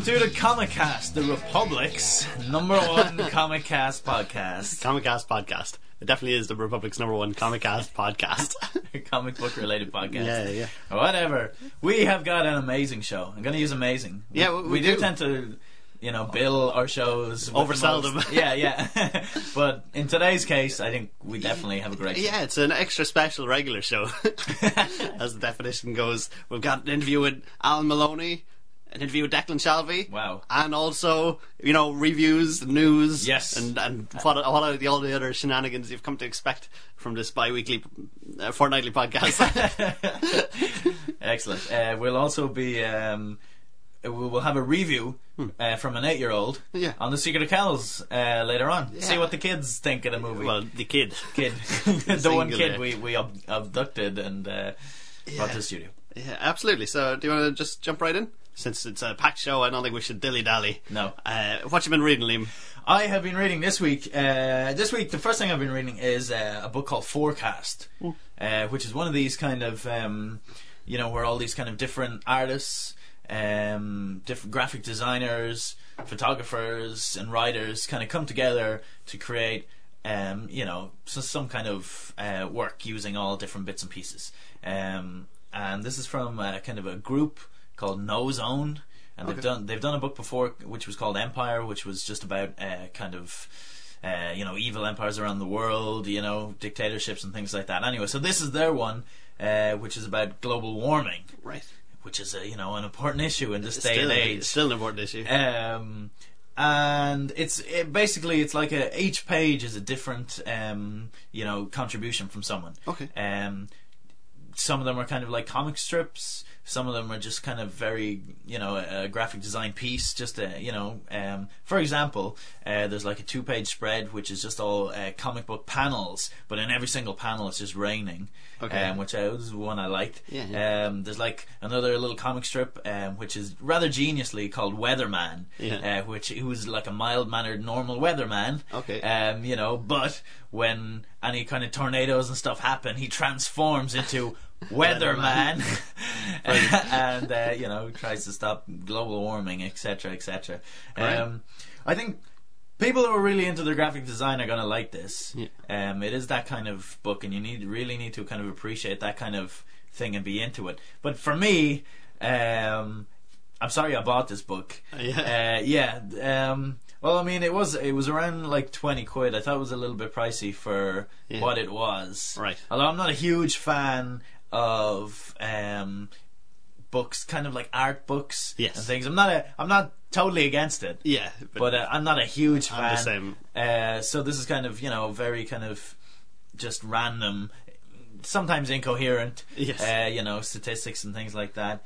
Welcome to the Comic-Cast, the Republic's #1 Comic-Cast podcast. Comic-Cast podcast. It definitely is the Republic's #1 Comic-Cast podcast. Comic book related podcast. Yeah. Whatever. We have got an amazing show. I'm going to use amazing. Yeah, we do tend to, bill our shows. Oversell them. Yeah. But in today's case, I think we definitely have a great show. Yeah, it's an extra special regular show, as the definition goes. We've got an interview with Alan Maloney, an interview with Declan Shalvey. Wow. And also, reviews, news. Yes. And what are all the other shenanigans you've come to expect from this bi-weekly, fortnightly podcast. Excellent. We'll also be... we'll have a review from an 8-year-old on The Secret of Kells later on. Yeah. See what the kids think of the movie. Well, the kid. The one kid we abducted and brought to the studio. Yeah, absolutely. So do you want to just jump right in? Since it's a packed show, I don't think we should dilly-dally. No. What you been reading, Liam? I have been reading this week. The first thing I've been reading is a book called Forecast, which is one of these kind of, where all these kind of different artists, different graphic designers, photographers, and writers kind of come together to create, some kind of work using all different bits and pieces. And this is from kind of a group called No Zone, and they've done a book before which was called Empire, which was just about evil empires around the world, dictatorships and things like that. Anyway, so this is their one, which is about global warming, right? Which is an important issue in this day and age. It's still an important issue. And it's like each page is a different contribution from someone. Okay. Some of them are kind of like comic strips. Some of them are just kind of very, a graphic design piece. Just for example, there's like a 2-page spread which is just all comic book panels, but in every single panel it's just raining. Okay. Which was one I liked. Yeah. There's like another little comic strip which is rather geniusly called Weatherman. Yeah. He was like a mild-mannered normal weatherman. Okay. But when any kind of tornadoes and stuff happen, he transforms into Weatherman and tries to stop global warming, etc., etc. I think people who are really into their graphic design are going to like this. Yeah. It is that kind of book, and you really need to kind of appreciate that kind of thing and be into it. But for me, I'm sorry I bought this book. Well, I mean, it was around like 20 quid. I thought it was a little bit pricey for what it was. Right. Although I'm not a huge fan of books, kind of like art books and things. I'm not totally against it. Yeah. But I'm not a huge fan. I'm the same. So this is kind of, very kind of just random, sometimes incoherent, statistics and things like that.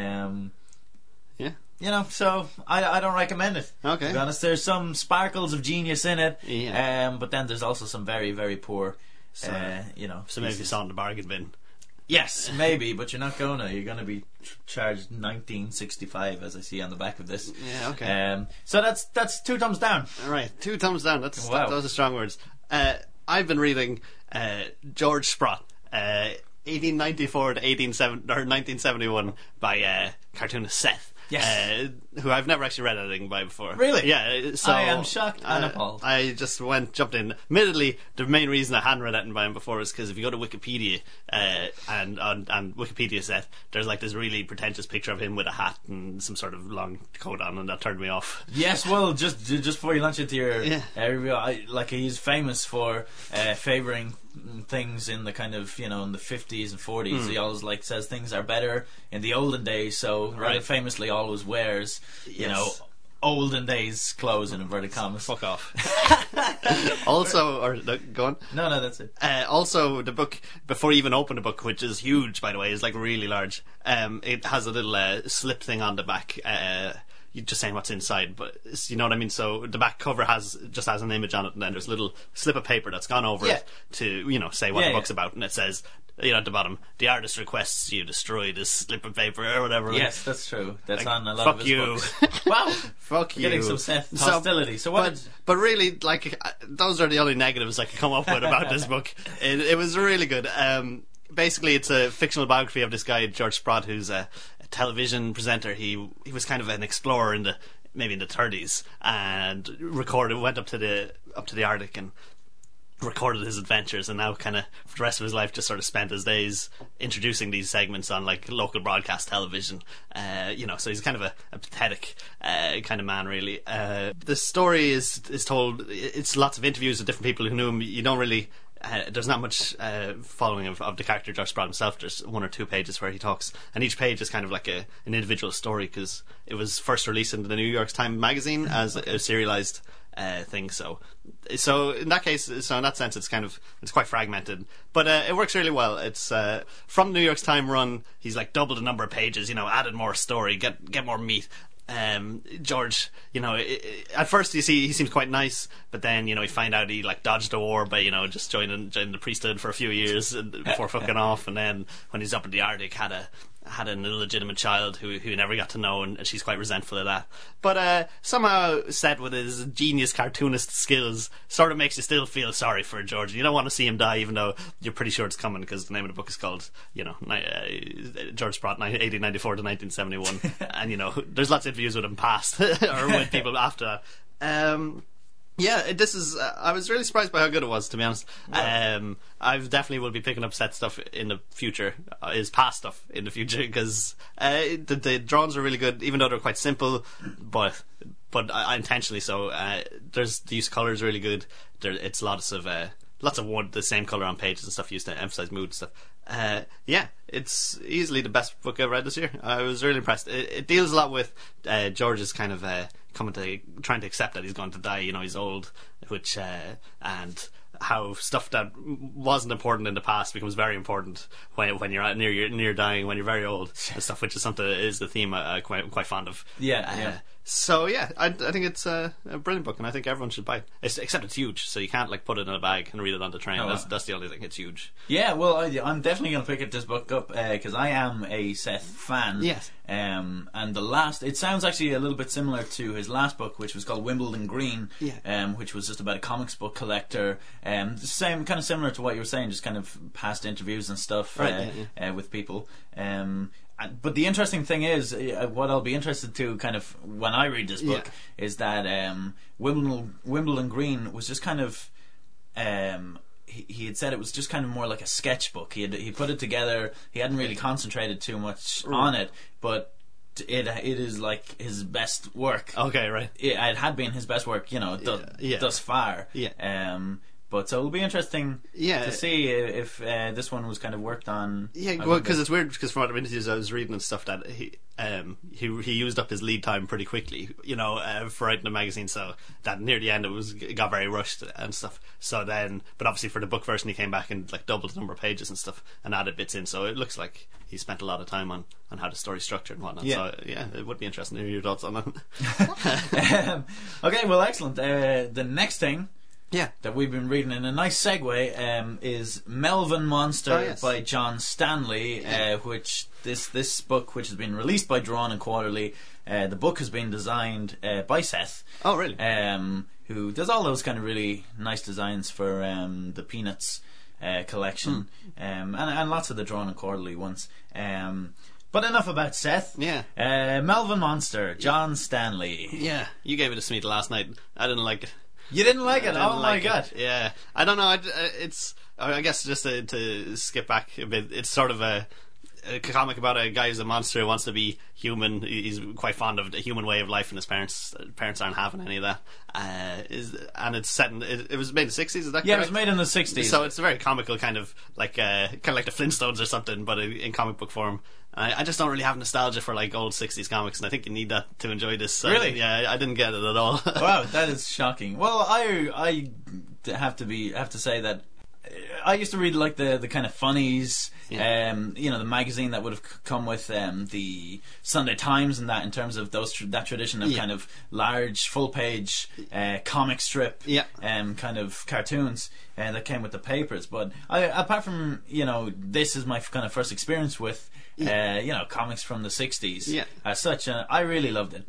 So I don't recommend it. Okay. To be honest, there's some sparkles of genius in it. Yeah. But then there's also some very, very poor, So maybe you saw in the bargain bin. Yes, maybe, but you're not gonna. You're gonna be charged $19.65, as I see on the back of this. Yeah, okay. So that's 2 thumbs down. All right, 2 thumbs down. Wow. Those are strong words. I've been reading George Sprott, 1894 to 1971 by cartoonist Seth. Yes. Who I've never actually read anything by before. Really? Yeah. So I am shocked and appalled. I just jumped in. Admittedly, the main reason I hadn't read anything by him before is because if you go to Wikipedia and Wikipedia Seth, there's like this really pretentious picture of him with a hat and some sort of long coat on, and that turned me off. Yes, well, just before you launch into your review, he's famous for favouring things in the kind of in the 50s and 40s. He always says things are better in the olden days, so rather famously always wears olden days clothes in inverted commas. Fuck off. Also, go on. No, that's it. Also, the book, before you even open the book, which is huge by the way, is like really large, it has a little slip thing on the back, you're just saying what's inside, but you know what I mean. So the back cover has an image on it, and then there's a little slip of paper that's gone over it to say what the book's about, and it says at the bottom, the artist requests you destroy this slip of paper or whatever. Yes, that's true. That's on a lot of his books. Wow, fuck you. Getting some hostility. So what? But really, those are the only negatives I could come up with about this book. It was really good. Basically, it's a fictional biography of this guy George Sprott, who's a television presenter. He was kind of an explorer in the 30s, and went up to the Arctic and recorded his adventures, and now kind of for the rest of his life just sort of spent his days introducing these segments on like local broadcast television. So he's kind of a pathetic kind of man, really. The story is told, it's lots of interviews with different people who knew him. You don't really there's not much following of the character George Sprott himself. There's 1 or 2 pages where he talks, and each page is kind of like an individual story, because it was first released in the New York Times magazine as a serialized thing. So in that case, so in that sense, it's quite fragmented, but it works really well. It's from the New York Times run. He's like doubled the number of pages, added more story, get more meat. George, at first you see he seems quite nice, but then you find out he like dodged a war by just joining the priesthood for a few years before fucking off, and then when he's up in the Arctic had an illegitimate child who he never got to know, and she's quite resentful of that. But somehow Seth, with his genius cartoonist skills, sort of makes you still feel sorry for George. You don't want to see him die, even though you're pretty sure it's coming, because the name of the book is called George Sprott 1894 to 1971 and there's lots of interviews with him past or with people after that. Yeah, this is. I was really surprised by how good it was, to be honest. Yeah. I definitely will be picking up Seth stuff in the future, his past stuff in the future, because the drawings are really good, even though they're quite simple, but intentionally so. There's the use of colour is really good. It's lots of the same colour on pages and stuff used to emphasise mood and stuff. It's easily the best book I've read this year. I was really impressed. It deals a lot with George's kind of trying to accept that he's going to die. He's old, which and how stuff that wasn't important in the past becomes very important when you're near dying, when you're very old and stuff, which is something that is the theme I'm quite fond of. Yeah. So yeah, I think it's a brilliant book, and I think everyone should buy it. Except it's huge, so you can't like put it in a bag and read it on the train. That's the only thing. It's huge. Yeah, well, I'm definitely going to pick this book up because I am a Seth fan. Yes. And it sounds actually a little bit similar to his last book, which was called Wimbledon Green. Yeah. Which was just about a comics book collector. The same kind of similar to what you were saying, just kind of past interviews and stuff, right, with people. But the interesting thing is, what I'll be interested to kind of when I read this book is that Wimbledon Green was just kind of he had said it was just kind of more like a sketchbook. He put it together. He hadn't really concentrated too much on it, but it is like his best work. Okay, right. It had been his best work, thus far. Yeah. But so it'll be interesting to see if this one was kind of worked on. Yeah, well, because it's weird, because from other interviews I was reading and stuff that he used up his lead time pretty quickly, for writing the magazine, so that near the end it got very rushed and stuff. So then, but obviously for the book version he came back and like doubled the number of pages and stuff and added bits in, so it looks like he spent a lot of time on how the story's structured and whatnot. Yeah. So yeah, it would be interesting to hear your thoughts on that. Okay, well, excellent. The next thing Yeah, that we've been reading in a nice segue is Melvin Monster by John Stanley, which this book, which has been released by Drawn and Quarterly, the book has been designed by Seth. Oh, really? Who does all those kind of really nice designs for the Peanuts collection, and lots of the Drawn and Quarterly ones. But enough about Seth. Yeah. Melvin Monster, John Stanley. Yeah, you gave it to me last night. I didn't like it. You didn't like it? Oh my god! Yeah, I don't know. I guess just to skip back a bit, it's sort of a comic about a guy who's a monster who wants to be human. He's quite fond of the human way of life, and his parents aren't having any of that. And it's set in. It was made in the 60s. Is that correct? Yeah, it was made in the 60s. So it's a very comical kind of like the Flintstones or something, but in comic book form. I just don't really have nostalgia for like old 60s comics, and I think you need that to enjoy this. Really? Yeah, I didn't get it at all. Wow, that is shocking. Well, I have to say that I used to read like the kind of funnies, the magazine that would have come with the Sunday Times and that, in terms of that tradition of kind of large full page comic strip kind of cartoons that came with the papers. But apart from this is my kind of first experience with comics from the 60s as such, and I really loved it.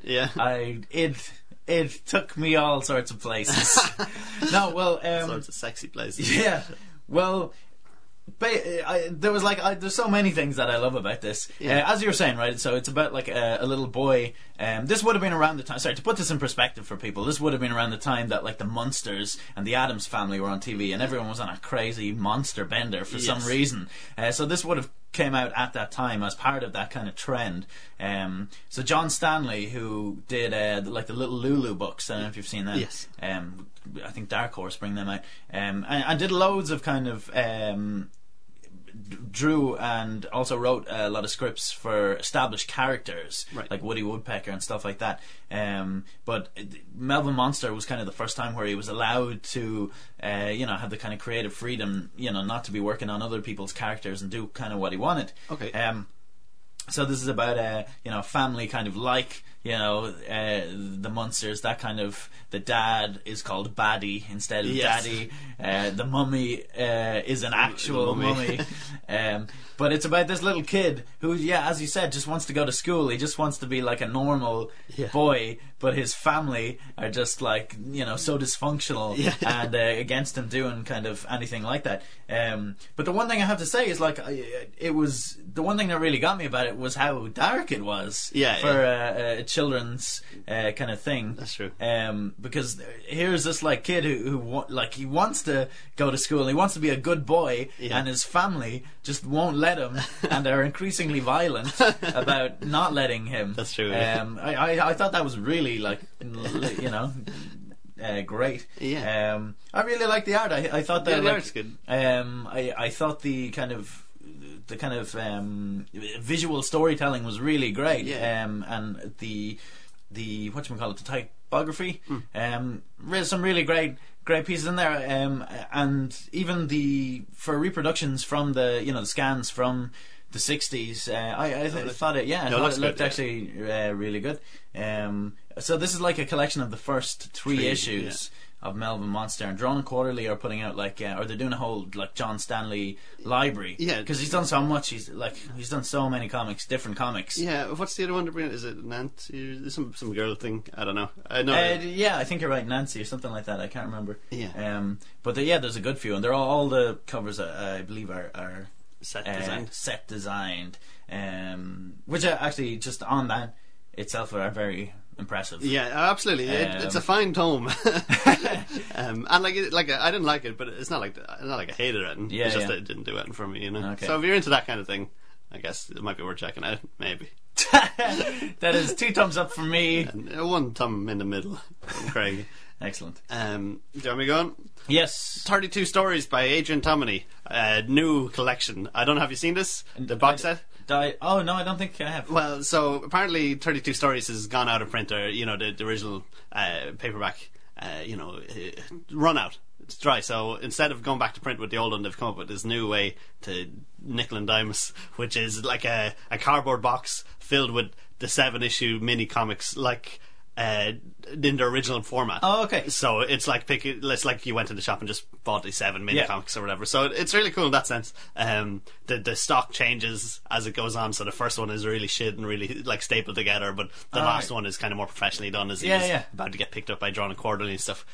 It took me all sorts of places. Sorts of sexy places. Yeah. Well, there was there's so many things that I love about this. As you were saying, right? So it's about like a little boy. This would have been around the time. Sorry, to put this in perspective for people, this would have been around the time that like the Munsters and the Addams Family were on TV, and everyone was on a crazy monster bender for some reason. So this would have came out at that time as part of that kind of trend. So John Stanley, who did like the Little Lulu books, I don't know if you've seen them. Yes. I think Dark Horse bring them out, and did loads of kind of drew and also wrote a lot of scripts for established characters, like Woody Woodpecker and stuff like that. But Melvin Monster was kind of the first time where he was allowed to, have the kind of creative freedom, not to be working on other people's characters and do kind of what he wanted. Okay. So this is about a family kind of like the Munsters, that kind of. The dad is called Baddie instead of Daddy. The mummy is an actual mummy. But it's about this little kid who, as you said, just wants to go to school. He just wants to be like a normal boy, but his family are just like, so dysfunctional and against him doing kind of anything like that. But the one thing I have to say is like, it was the one thing that really got me about it was how dark it was for a children's kind of thing. That's true. Because here's this like kid who he wants to go to school, he wants to be a good boy, and his family just won't let him, and they're increasingly violent about not letting him. That's true. I thought that was really great. I really liked the art. I thought that the art's good. I thought the kind of visual storytelling was really great. And the whatchamacallit, the typography, some really great pieces in there, and even for reproductions from the the scans from the 60s, I thought it looked actually really good. So this is like a collection of the first three issues of Melvin Monster, and Drawn Quarterly are putting out or they're doing a whole like John Stanley library, because he's done so much. He's done so many different comics. What's the other one to bring? Is it Nancy? Some girl thing? I don't know. I think you're right, Nancy or something like that. I can't remember. But there's a good few, and they're all the covers I believe are set designed, which actually just on that itself are very impressive. Absolutely. It's a fine tome. And I didn't like it, but it's not like I hated it. It's just that it didn't do anything for me, Okay. So if you're into that kind of thing, I guess it might be worth checking out. Maybe. That is 2 thumbs up for me. And 1 thumb in the middle from Craig. Excellent. Do you want me to go on? Yes. 32 Stories by Adrian Tomine. New collection. I don't know, have you seen this? The box set? Oh no, I don't think I have. Well, so apparently 32 Stories has gone out of print, or the original paperback run out. It's dry, so instead of going back to print with the old one, they've come up with this new way to nickel and dime us, which is like a cardboard box filled with the 7-issue mini comics, like in the original format. Oh, okay. So it's like you went to the shop and just bought the 7 mini comics or whatever. So it's really cool in that sense. The stock changes as it goes on. So the first one is really shit and really like stapled together, but the last one is kind of more professionally done, as he's about to get picked up by Drawn Quarterly and stuff.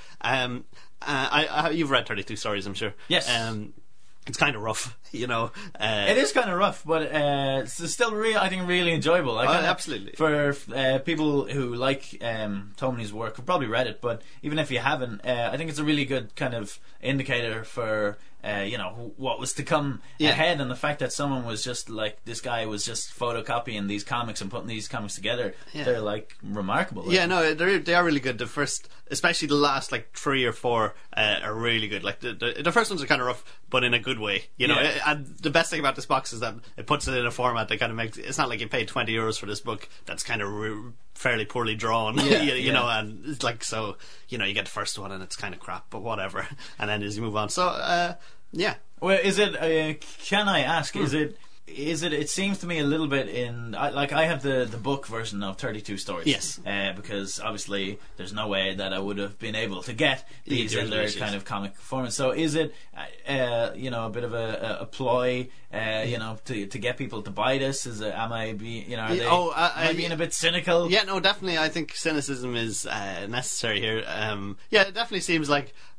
You've read 32 Stories, I'm sure. Yes. It's kind of rough, it is kind of rough, but it's still I think really enjoyable. Absolutely. For people who like Tomini's work, have probably read it, but even if you haven't, I think it's a really good kind of indicator for what was to come ahead, and the fact that someone was just like, this guy was just photocopying these comics and putting these comics together. They're like remarkable. They are really good. The first, especially the last like 3 or 4 are really good. Like the first ones are kind of rough, but in a good way, and the best thing about this box is that it puts it in a format that kind of makes it's not like you paid €20 for this book that's kind of fairly poorly drawn, and it's like, so you get the first one and it's kind of crap, but whatever, and then as you move on, so well, is it can I ask, is it it seems to me a little bit I have the book version of 32 Stories. Yes. Because obviously there's no way that I would have been able to get these in their kind of comic format. So is it a bit of a ploy to get people to buy this? Is it, am I being am I being a bit cynical? Yeah, no, definitely. I think cynicism is necessary here. It definitely seems like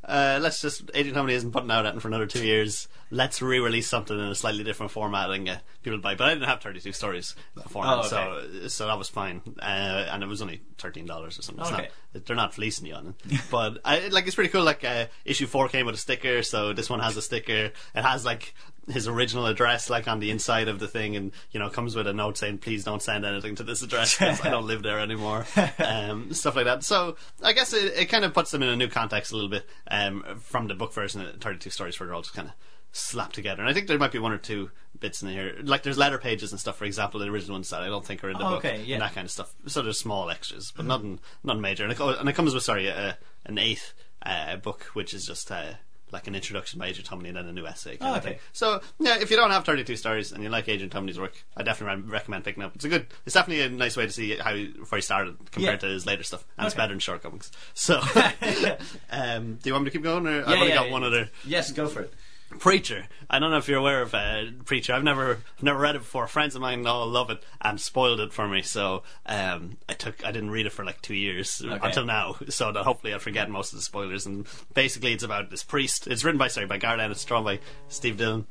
let's just, Agent Company isn't putting out anything for another 2 years. Let's re-release something in a slightly different format and get people to buy. But I didn't have 32 stories beforehand, so that was fine. And it was only $13 or something. They're not fleecing you on it. But it's pretty cool. Like issue 4 came with a sticker, so this one has a sticker. It has like his original address like on the inside of the thing, and comes with a note saying please don't send anything to this address because I don't live there anymore. Stuff like that. So I guess it kind of puts them in a new context a little bit from the book version. 32 stories where they're all just kind of slapped together, and I think there might be one or two bits in here, like there's letter pages and stuff, for example, the original ones that I don't think are in the book, and that kind of stuff. So there's small extras, but nothing major, and it comes with an 8th book, which is just like an introduction by Agent Tumney and then a new essay kind of thing. So yeah, if you don't have 32 stories and you like Agent Tumney's work, I definitely recommend picking up. It's definitely a nice way to see where he started compared to his later stuff, and it's better than short comics. So do you want me to keep going, or I've only got one other? Yes, go for it. Preacher. I don't know if you're aware of Preacher. I've never read it before. Friends of mine all love it and spoiled it for me, so I didn't read it for like 2 years until now, so that hopefully I'll forget most of the spoilers. And basically it's about this priest. It's written by Garland Ennis, it's drawn by Steve Dillon,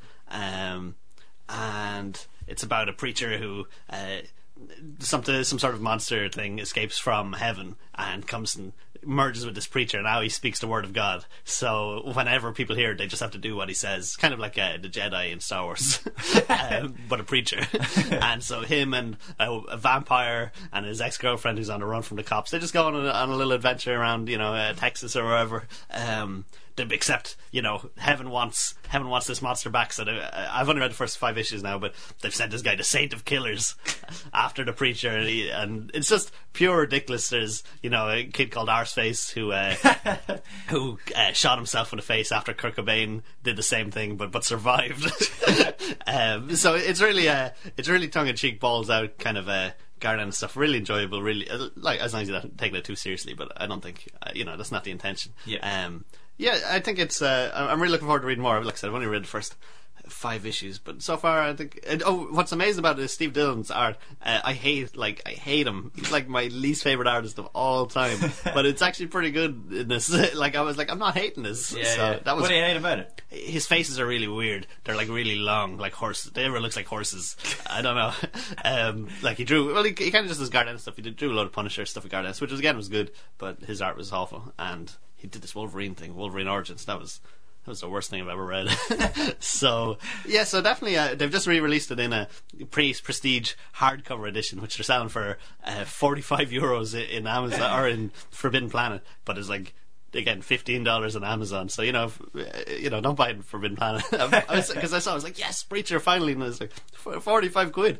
and it's about a preacher who some sort of monster thing escapes from heaven and comes and merges with this preacher. Now he speaks the word of God, so whenever people hear it, they just have to do what he says, kind of like the Jedi in Star Wars, but a preacher. And so him and a vampire and his ex-girlfriend who's on the run from the cops, they just go on a little adventure around Texas or wherever, except heaven wants this monster back. So I've only read the first 5 issues now, but they've sent this guy the Saint of Killers after the preacher, and it's just pure ridiculous. There's a kid called Arseface who shot himself in the face after Kurt Cobain did the same thing but survived. So it's really tongue-in-cheek, balls out kind of Garland and stuff. Really enjoyable, really as long as you're not taking it too seriously, but I don't think that's not the intention. I think it's I'm really looking forward to reading more. Like I said, I've only read the first 5 issues, but so far I think what's amazing about it is Steve Dillon's art. I hate him. He's like my least favorite artist of all time, but it's actually pretty good in this. I was like, I'm not hating this. That was, what do you hate about it? His faces are really weird. They're like really long, like horses. They ever looks like horses. I don't know. He drew, he kind of just does Garland stuff. He drew a lot of Punisher stuff with Garland, which was good, but his art was awful. And he did this Wolverine thing, Wolverine Origins. That was the worst thing I've ever read. So definitely they've just re-released it in a prestige hardcover edition, which they're selling for €45 in Amazon or in Forbidden Planet, but it's like, again, $15 on Amazon. So don't buy it in Forbidden Planet. Because I was like, yes, Preacher finally, and it's like £45.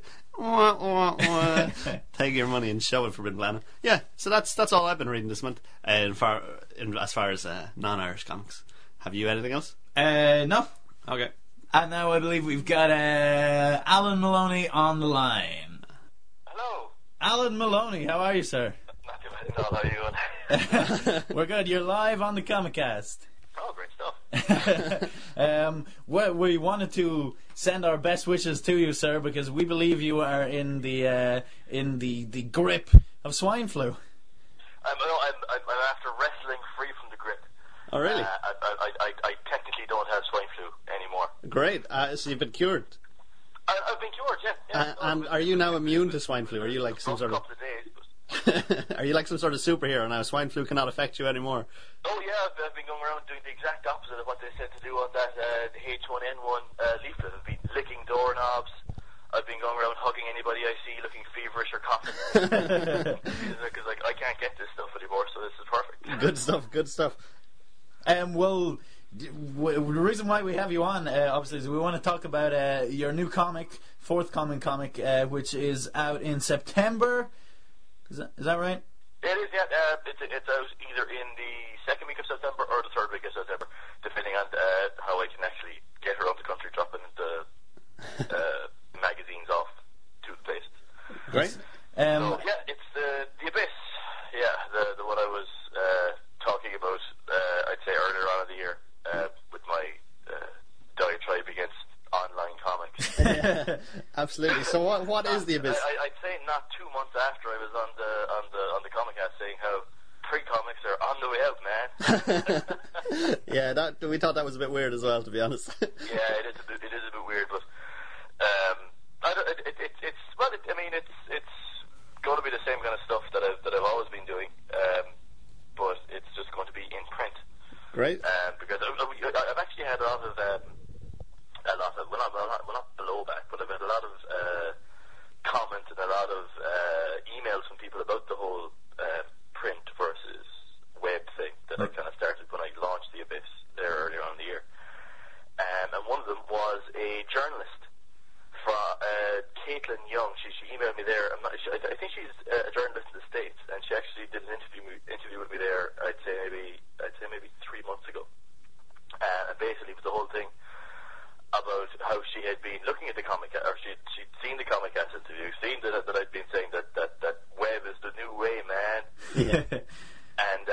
Take your money and show it, Forbidden Planet. Yeah, so that's all I've been reading this month. As far as non-Irish comics. Have you anything else? No. Okay. And now I believe we've got Alan Maloney on the line. Hello. Alan Maloney, how are you, sir? Not too bad at all. How are you going? We're good. You're live on the Comicast. Oh, great stuff. We wanted to send our best wishes to you, sir, because we believe you are in the grip of swine flu. I'm after wrestling free from the grip. Oh, really? I technically don't have swine flu anymore. Great. So you've been cured. I've been cured, yeah. And are you now immune to swine flu? Are you like some sort of... couple of days, but... Are you like some sort of superhero now? Swine flu cannot affect you anymore. Oh yeah, I've been going around doing the exact opposite of what they said to do on that H1N1 leaflet. I've been licking doorknobs. I've been going around hugging anybody I see, looking feverish or coughing. Because I can't get this stuff anymore, so this is perfect. Good stuff. Well, the reason why we have you on, obviously, is we want to talk about your new comic, forthcoming comic, which is out in September. Is that right? It is, yeah. It's out either in the second week of September or the third week of September, depending on how I can actually get around the country dropping the magazines off to the places. Great. So, yeah, it's the Abyss. Yeah, the one I was talking about, I'd say earlier on in the year, with my diatribe against online comics. Absolutely. So what is the Abyss? I'd say not 2 months after I was on the Comicast saying how print comics are on the way out, man. Yeah, we thought that was a bit weird as well, to be honest. Yeah, it is a bit weird, but it's going to be the same kind of stuff that I've always been doing, but it's just going to be in print. Great. Because I've actually had a lot of well, not blowback, but I've had a lot of comments and a lot of emails from people about the whole print versus web thing that I kind of started when I launched The Abyss there earlier on in the year. And one of them was a journalist from Caitlin Young. She emailed me there. I think she's a journalist in the States, and she actually did an interview with me there. I'd say maybe 3 months ago. And basically, it was the whole thing about how she had been looking at the comic, or she'd seen the Comic Cast interview, seen that I'd been saying that web is the new way, man. Yeah. And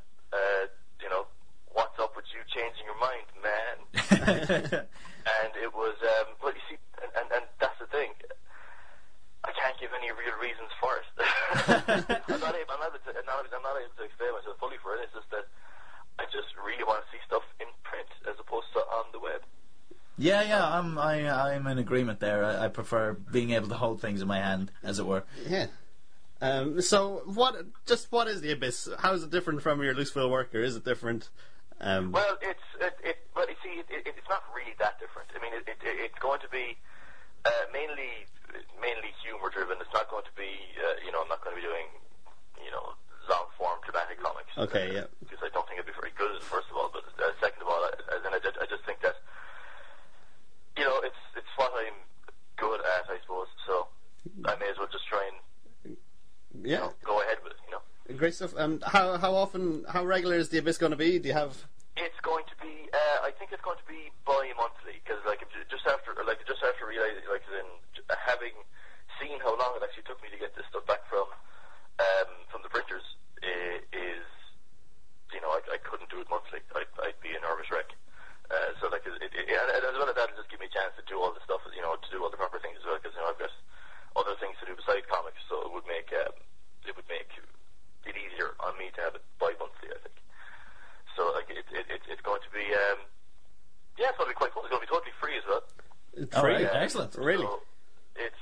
what's up with you changing your mind, man? And it was, well, you see, and that's the thing. I can't give any real reasons for it. I'm not able to explain myself fully for it. It's just that I just really want to see stuff in print as opposed to on the web. Yeah, I'm in agreement there. I prefer being able to hold things in my hand, as it were. Yeah. So what is The Abyss? How is it different from your Looseville work, or is it different? Well, it's not really that different. I mean, it's going to be mainly humor driven. It's not going to be, I'm not going to be doing, long form dramatic comics. Okay, yeah. Because I don't think it'd be very good, first of all. But second of all, I just think that, it's what I'm good at, I suppose. So I may as well just try and go ahead with it. Great stuff. How regular is The Abyss going to be? Do you have? It's going to be. I think it's going to be bi-monthly because, just after realizing, having seen how long it actually took me to get this stuff back from the printers, is I couldn't do it monthly. I'd be a nervous wreck. So and as well as that, it'll just give me a chance to do all the stuff, to do all the proper things as well. Because I've got other things to do besides comics, so it would make it easier on me to have it bi-monthly, I think. So it's going to be it's going to be quite cool. It's going to be totally free as well. Free, excellent. Really? So it's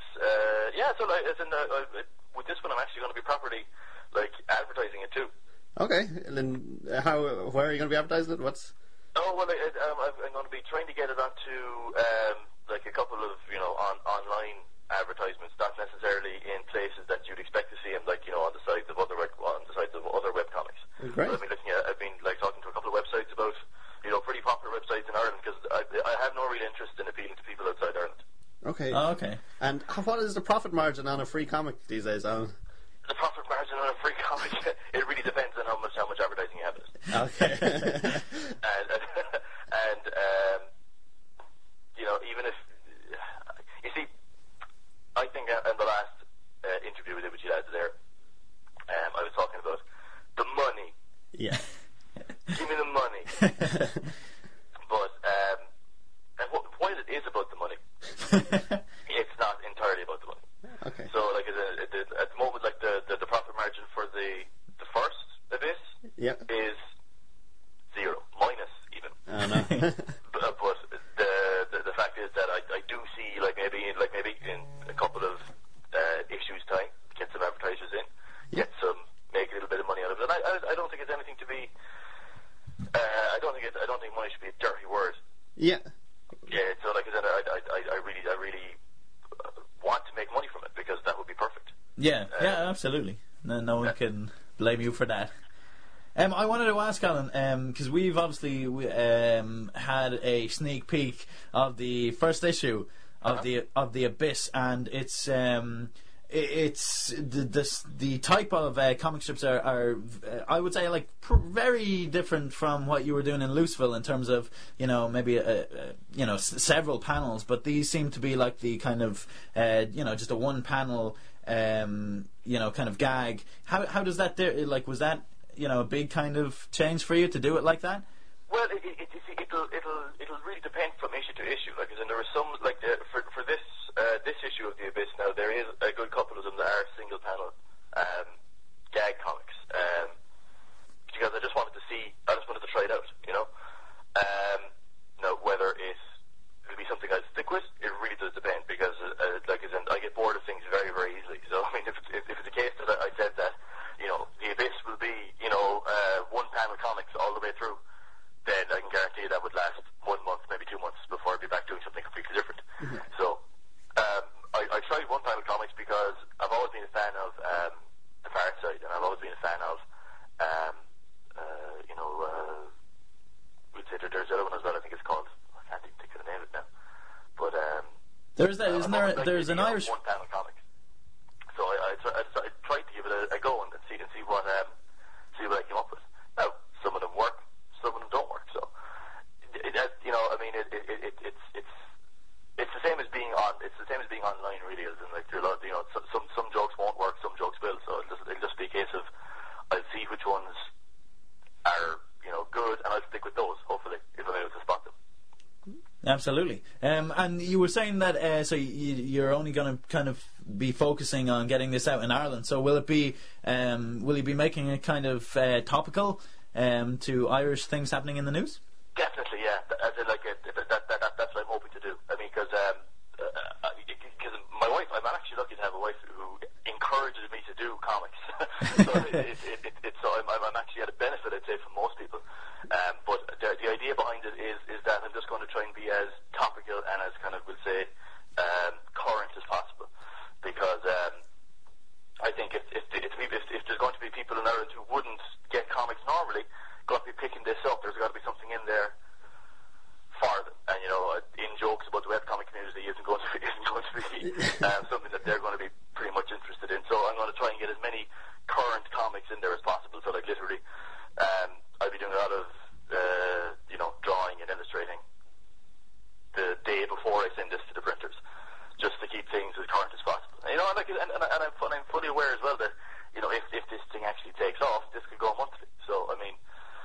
with this one, I'm actually going to be properly advertising it too. Okay, and then where are you going to be advertising it? What's? Oh well, I'm going to be trying to get it onto a couple of online advertisements, not necessarily in places that you'd expect to see them, on the sides of other webcomics. Great. So I've been talking to a couple of websites about pretty popular websites in Ireland because I have no real interest in appealing to people outside Ireland. Okay. Oh, okay. And what is the profit margin on a free comic these days, Alan? The profit margin on a free comic, it really depends on how much advertising you have in it. Okay. and even if you see, I think in the last interview we did with you lads there, I was talking about the money. Yeah. Give me the money. But and while it is about the money, it's not entirely about the money. Okay. So at the moment, the profit margin for the first Abyss is 0, minus even. Oh, no. But the fact is that I do see maybe in a couple of issues time, get some advertisers in, make a little bit of money out of it. And I don't think it's anything to be. I don't think money should be a dirty word. Yeah. Yeah. So I really want to make money from it because that would be perfect. Yeah, absolutely. No one can blame you for that. I wanted to ask Alan, because we've obviously had a sneak peek of the first issue of the Abyss, and it's the type of comic strips are I would say very different from what you were doing in Looseville in terms of maybe several panels, but these seem to be like the kind of just a one panel kind of gag. How does that was that a big kind of change for you to do it like that? Well, it'll really depend from issue to issue. As in there are some for this issue of the Abyss now, there is a good couple of them that are single panel gag comics, because I just wanted to try it out, There's that, isn't there? There's an Irish one panel comic. So I tried to give it a go and see what I came up with. Now some of them work, some of them don't work. So it's the same as being online, really. As in, like, there are a lot, some jokes won't work, some jokes will. So it'll just be a case of I'll see which ones are good, and I'll stick with those. Hopefully, if I'm able to spot them. Absolutely. And you were saying that so you're only going to kind of be focusing on getting this out in Ireland. So will you be making it kind of topical to Irish things happening in the news? Definitely, yeah. That's what I'm hoping to do. I mean, because my wife, I'm actually lucky to have a wife who encourages me to do comics. So I'm actually at a benefit, I'd say, from most people. But the idea behind it is that I'm just going to try and be as topical and as kind of, we'll say, current as possible. Because I think if there's going to be people in Ireland who wouldn't get comics normally, going to be picking this up, there's got to be something in there for them. And in jokes about the webcomic community isn't going to be something that they're going to be pretty much interested in. So I'm going to try and get as many current comics in there as possible. So, like, literally, I'll be doing a lot of drawing and illustrating the day before I send this to the printers, just to keep things as current as possible. And I'm fully aware as well that if this thing actually takes off, this could go monthly. So I mean,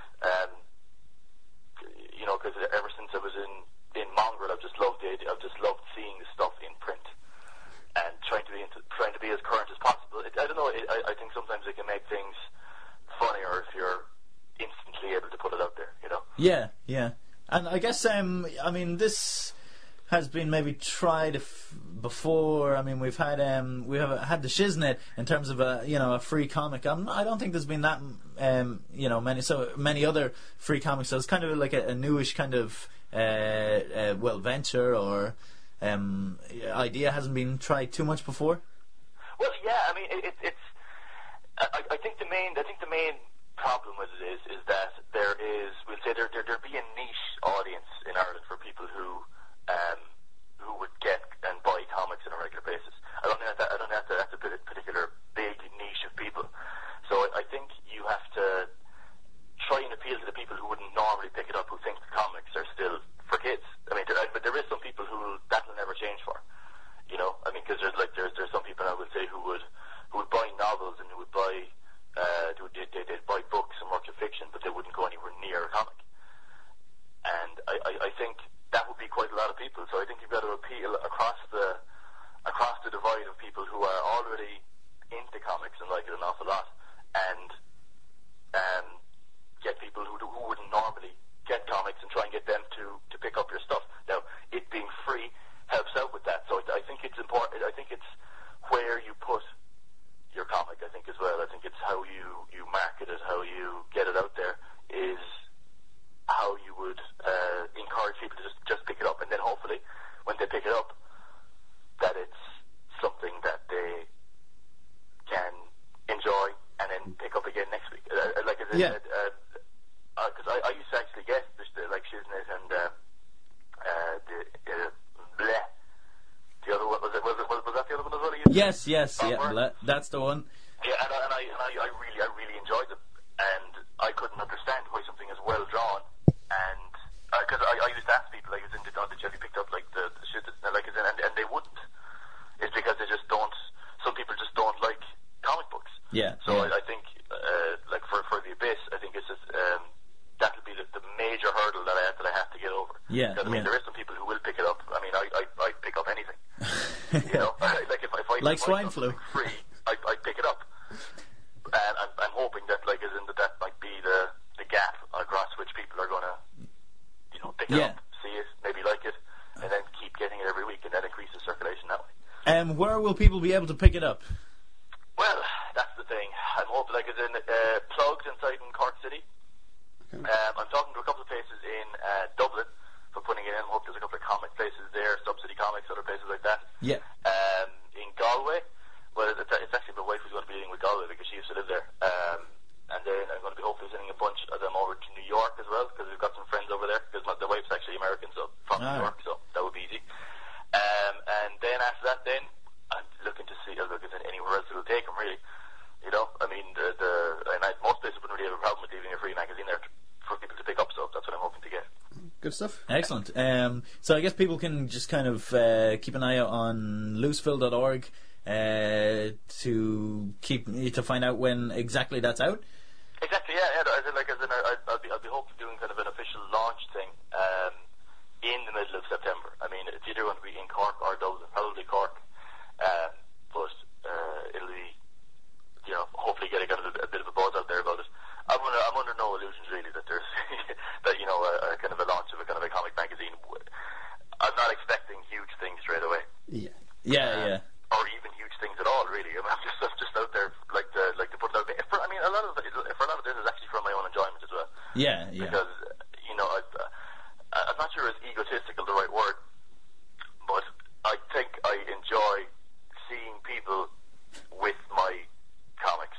because ever since I was in Mongrel, I've just loved seeing the stuff in print and trying to be as current as possible. I don't know. I think sometimes it can make things funnier if you're instantly able to put it out there. Yeah, yeah. And I guess this has been maybe tried before. I mean, we have had the Shiznit in terms of a free comic. I don't think there's been that many other free comics. So it's kind of like a newish kind of venture or idea. Hasn't been tried too much before. Well, yeah. I mean, it's. I think the main problem with it is that there'd be a niche audience in Ireland for people who would get and buy comics on a regular basis. I don't think that's a particular big niche of people. So I think you have to try and appeal to the people who wouldn't normally pick it up, who think the comics are still for kids. I mean, but there is some people who that'll never change for. I mean, because there's some people I would say who would buy novels and who would buy they'd buy books and works of fiction, but they wouldn't go anywhere near a comic. And I think that would be quite a lot of people. So I think you've got to appeal across the divide of people who are already into comics and like it an awful lot, and get people who wouldn't normally get comics and try and get them to pick up your stuff. Now, it being free helps out with that. So I think it's important. I think it's where you put your comic, I think, as well. I think it's how you market it, how you get it out there, is how you would encourage people to just pick it up, and then hopefully when they pick it up, that it's something that they can enjoy and then pick up again next week. Because I used to actually guess like Shiznit and the other one, was that the other one as well? Yes, yeah, that's the one. Yeah, and I really enjoyed them, and I couldn't understand why something is well drawn, and because I used to ask people, like, did you have picked up like the shit that, like, and they wouldn't. It's because they just don't. Some people just don't like comic books. Yeah. So yeah. I think like for the Abyss, I think it's just that'll be the major hurdle that I have to get over. Yeah. Because I mean, there is some people who will pick it up. I mean, I pick up anything. Like if I like swine flu. Free, I pick it up. And I'm hoping that, like, as in that might be the gap across which people are going to, pick it up, see it, maybe like it, and then keep getting it every week, and that increases circulation that way. Where will people be able to pick it up? Well, that's the thing. I'm hoping, like, as in Plugged inside in Cork City. Okay. I'm talking to a couple of places in Dublin for putting it in. I hope there's a couple of comic places there, Subsidy Comics, other places like that. Yeah. In Galway, well, it's actually my wife who's going to be dealing with Galway because she used to live there. And then I'm going to be hopefully sending a bunch of them over to New York as well, because we've got some friends over there, because the wife's actually American, so from New York, so that would be easy. And after that, then I'm looking to see anywhere else it'll take them, really. You know, I mean, most places wouldn't really have a problem with leaving a free magazine there for people to pick up, so that's what I'm hoping to get. Good stuff. Excellent. So I guess people can just kind of keep an eye out on loosefill.org to find out when exactly that's out. Exactly, yeah. I'll be hoping doing kind of an official launch thing in the middle of September. I mean, it's either going to be in Cork or Dublin, probably Cork, but it'll be, you know, hopefully getting a bit of a buzz out there about it. I'm under no illusions really that there's that, you know, a kind of a launch of a kind of a comic magazine. I'm not expecting huge things straight away. Yeah. Or even huge things at all, really. I'm just out there, like to put it out there. A lot of this is actually for my own enjoyment as well. Yeah. Because, you know, I'm not sure is egotistical the right word, but I think I enjoy seeing people with my comics.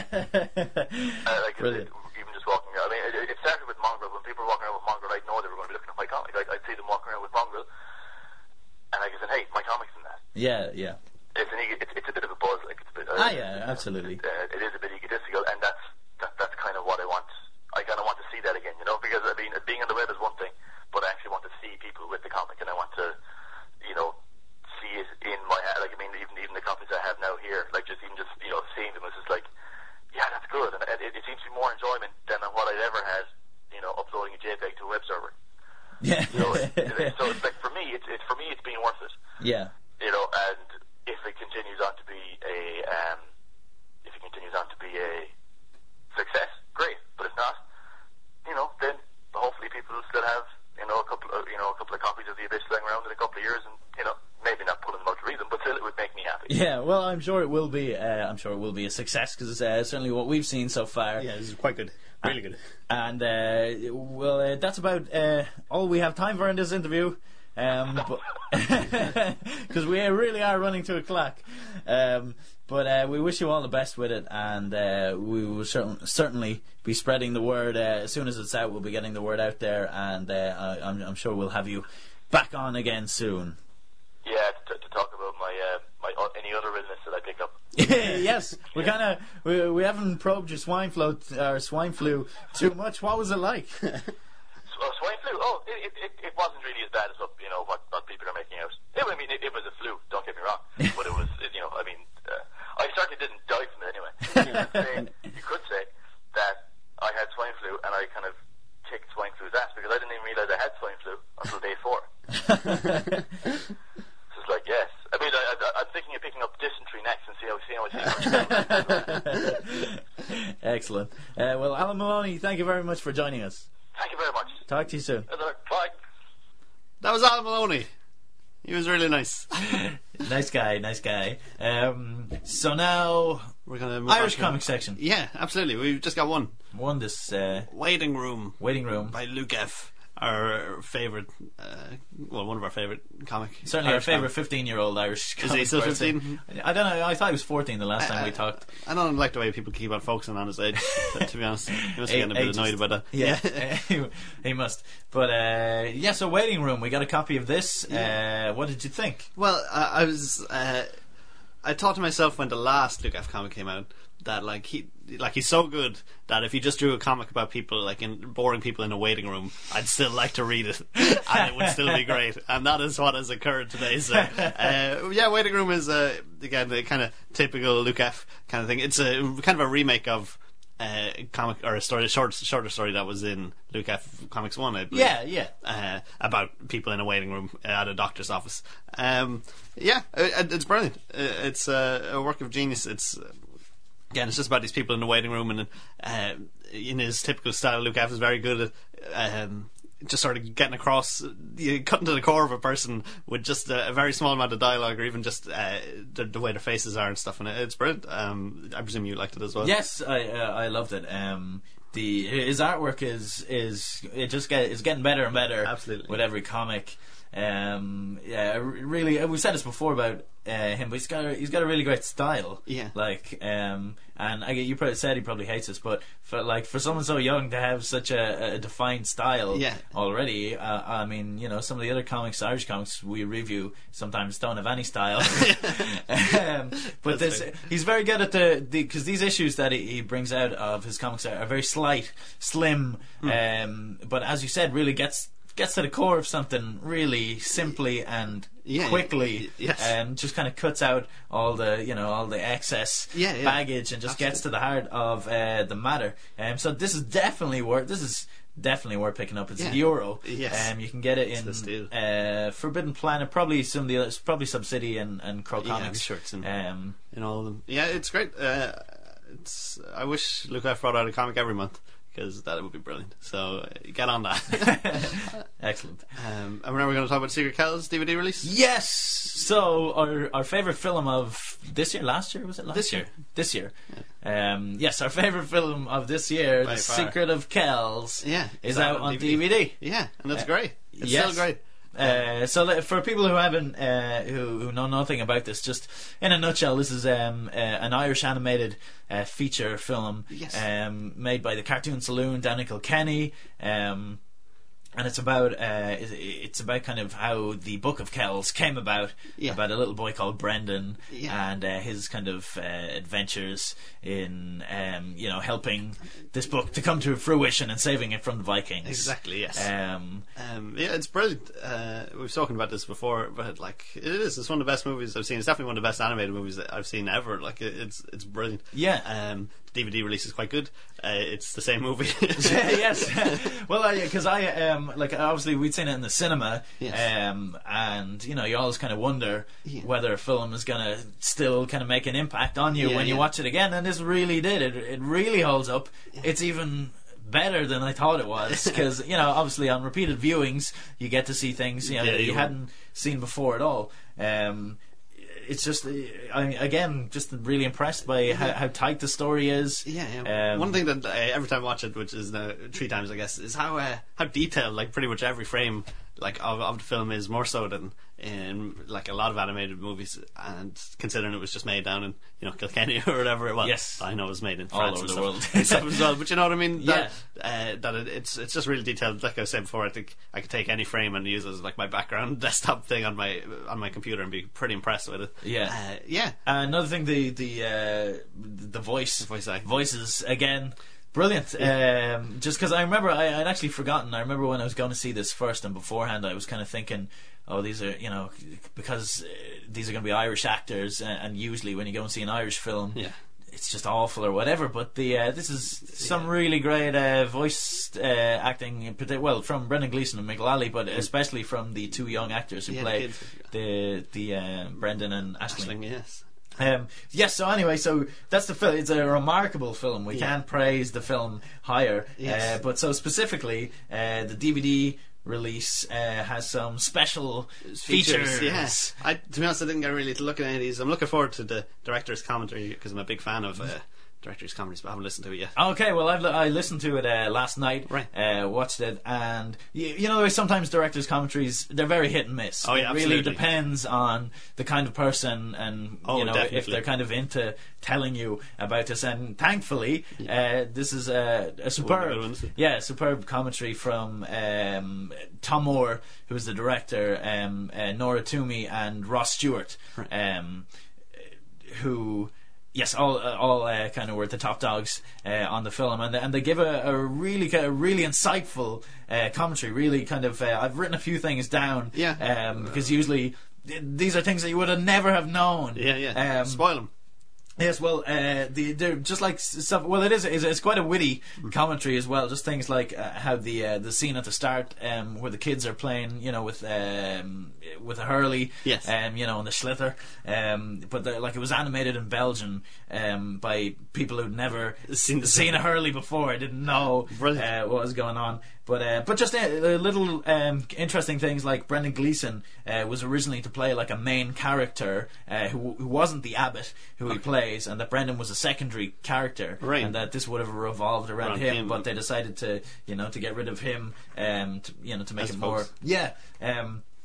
Even just walking around. I mean, it started with Mongrel. When people were walking around with Mongrel, I'd know they were going to be looking at my comic. I'd see them walking around with Mongrel, and I said, "Hey, my comic's in that." Yeah. It's a bit of a buzz, like it's a bit. Yeah, absolutely. It is a bit egotistical, and that's kind of what I want. I kind of want to see that again, you know, because I mean, being on the web is one thing, but I actually want to see people with the comic, and I want to, you know, see it in my, like, I mean, even the copies I have now here, like you know, seeing them is just like, yeah, that's good, and it seems to be more enjoyment than what I'd ever had, you know, uploading a JPEG to a web server. Yeah. So it's like for me, it's been worth it. Yeah. You know, and if it continues on to be a success, great. But if not, you know, then hopefully people will still have, you know, a couple of copies of The Abyss lying around in a couple of years, and, you know, maybe not pulling them out to read them, but still it would make me happy. Yeah, well, I'm sure it will be. I'm sure it will be a success, because it's certainly what we've seen so far. Yeah, this is quite good, really good. And that's about all we have time for in this interview. Because we really are running to a clock. But we wish you all the best with it, and we will certainly be spreading the word as soon as it's out. We'll be getting the word out there, and I'm sure we'll have you back on again soon. Yeah, to talk about my any other illness that I pick up. Yes, we haven't probed your swine flu too much. What was it like? Swine flu? Oh, it wasn't really as bad as what people are making out. I mean, it was a flu. Don't get me wrong, but it was, you know, I mean, I certainly didn't die from it anyway. You could say that I had swine flu and I kind of kicked swine flu's ass, because I didn't even realize I had swine flu until day 4. So it's like, yes. I mean, I'm thinking of picking up dysentery next and see how it goes. Excellent. Well, Alan Maloney, thank you very much for joining us. Thank you very much. Talk to you soon. Bye. That was Alan Maloney. He was really nice. Nice guy. So now we're gonna move Irish on comic section. Yeah, absolutely. We've just got one. This Waiting Room by Luke F. Our favourite, one of our favourite comic. Certainly Irish our favourite 15-year-old Irish comic. Is he still person. 15? I don't know. I thought he was 14 the last time we talked. I don't like the way people keep on focusing on his age, to be honest. He must be getting a bit annoyed about that. Yeah, he must. But, so Waiting Room, we got a copy of this. What did you think? Well, I thought to myself when the last Luke F comic came out, that he's so good that if he just drew a comic about people, boring people in a waiting room, I'd still like to read it, and it would still be great. And that is what has occurred today. So, Waiting Room is again the kind of typical Luke F kind of thing. It's a kind of a remake of a comic or a story, shorter story that was in Luke F Comics 1, I believe. Yeah. About people in a waiting room at a doctor's office. It's brilliant. It's a work of genius. Again, it's just about these people in the waiting room, and in his typical style, Luke F is very good at just sort of getting across, cutting to the core of a person with just a very small amount of dialogue, or even just the way their faces are and stuff. And it's brilliant. I presume you liked it as well. Yes, I loved it. His artwork is getting better and better. Absolutely. With every comic. Really, we've said this before about him, but he's got a really great style. Yeah. and you probably said he probably hates us, but for someone so young to have such a defined style already, I mean, you know, some of the other comics, Irish comics we review, sometimes don't have any style. But he's very good at because these issues that he brings out of his comics are very slight, slim, but as you said, really gets to the core of something really simply and quickly. Just kind of cuts out all the excess baggage and just gets to the heart of the matter. So this is definitely worth picking up. It's €1. You can get it in Forbidden Planet, probably some of the others, probably Subsidy and Crow Comics. I'm sure it's in all of them. Yeah, it's great. I wish Luke F brought out a comic every month, because that would be brilliant. So get on that. Excellent. And we're going to talk about Secret Kells DVD release. Yes. So our favourite film of this year, last year, was it last year? This year. Yeah. Yes, our favourite film of this year, The Secret of Kells, is out on DVD. Yeah, and that's great. It's still great. So for people who haven't who know nothing about this, just in a nutshell, this is an Irish animated feature film made by the Cartoon Saloon down in Kilkenny, and it's about kind of how the Book of Kells came about a little boy called Brendan and his kind of adventures in helping this book to come to fruition and saving it from the Vikings. Exactly. Yes. It's brilliant. We've spoken about this before, but it's one of the best movies I've seen. It's definitely one of the best animated movies that I've seen ever. It's brilliant. Yeah. DVD release is quite good. It's the same movie. Yes. Well, because obviously we'd seen it in the cinema, and you always kind of wonder whether a film is going to still kind of make an impact on you when you watch it again, and this really did. It really holds up. It's even better than I thought it was, because obviously on repeated viewings you get to see things that you hadn't seen before at all. It's just, again, just really impressed by how tight the story is. One thing that every time I watch it, which is now 3 times, I guess, is how detailed pretty much every frame of the film is, more so than in a lot of animated movies. And considering it was just made down in Kilkenny or whatever it was, I know it was made in France all over the world and stuff as well. But you know what I mean? It's just really detailed. Like I was saying before, I think I could take any frame and use it as my background desktop thing on my computer and be pretty impressed with it. Another thing, the voices again. Brilliant. Just because I remember I'd actually forgotten. I remember when I was going to see this first, and beforehand I was kind of thinking, oh, these are because these are going to be Irish actors, and usually when you go and see an Irish film, it's just awful or whatever. But this is some really great voice acting, from Brendan Gleeson and Mick Lally, but especially from the 2 young actors who play the Brendan and Aisling. Yes. So anyway, so that's the film. It's a remarkable film. We can't praise the film higher. But so specifically, the DVD release has some special features. Yes. To be honest, I didn't get really to look at any of these. I'm looking forward to the director's commentary, because I'm a big fan of director's commentaries, but I haven't listened to it yet. Okay, well, I listened to it last night. Right. Watched it, and sometimes directors' commentaries, they're very hit and miss. Oh, yeah, it really depends on the kind of person, and if they're kind of into telling you about this. And thankfully, this is a superb commentary from Tom Moore, who's the director, Nora Toomey, and Ross Stewart, who. Yes, all kind of were the top dogs on the film, and they give a really insightful commentary. Really kind of, I've written a few things down, because usually these are things that you would have never have known. Spoil them. Yes, well, they're just like stuff. Well, it's quite a witty commentary as well. Just things like how the scene at the start, where the kids are playing, with a hurley, and the slither, but it was animated in Belgium by people who'd never seen a hurley before. Didn't know what was going on. But just little interesting things, like Brendan Gleeson was originally to play a main character who wasn't the abbot who he plays, and that Brendan was a secondary character, and that this would have revolved around him. But they decided to get rid of him, to make it more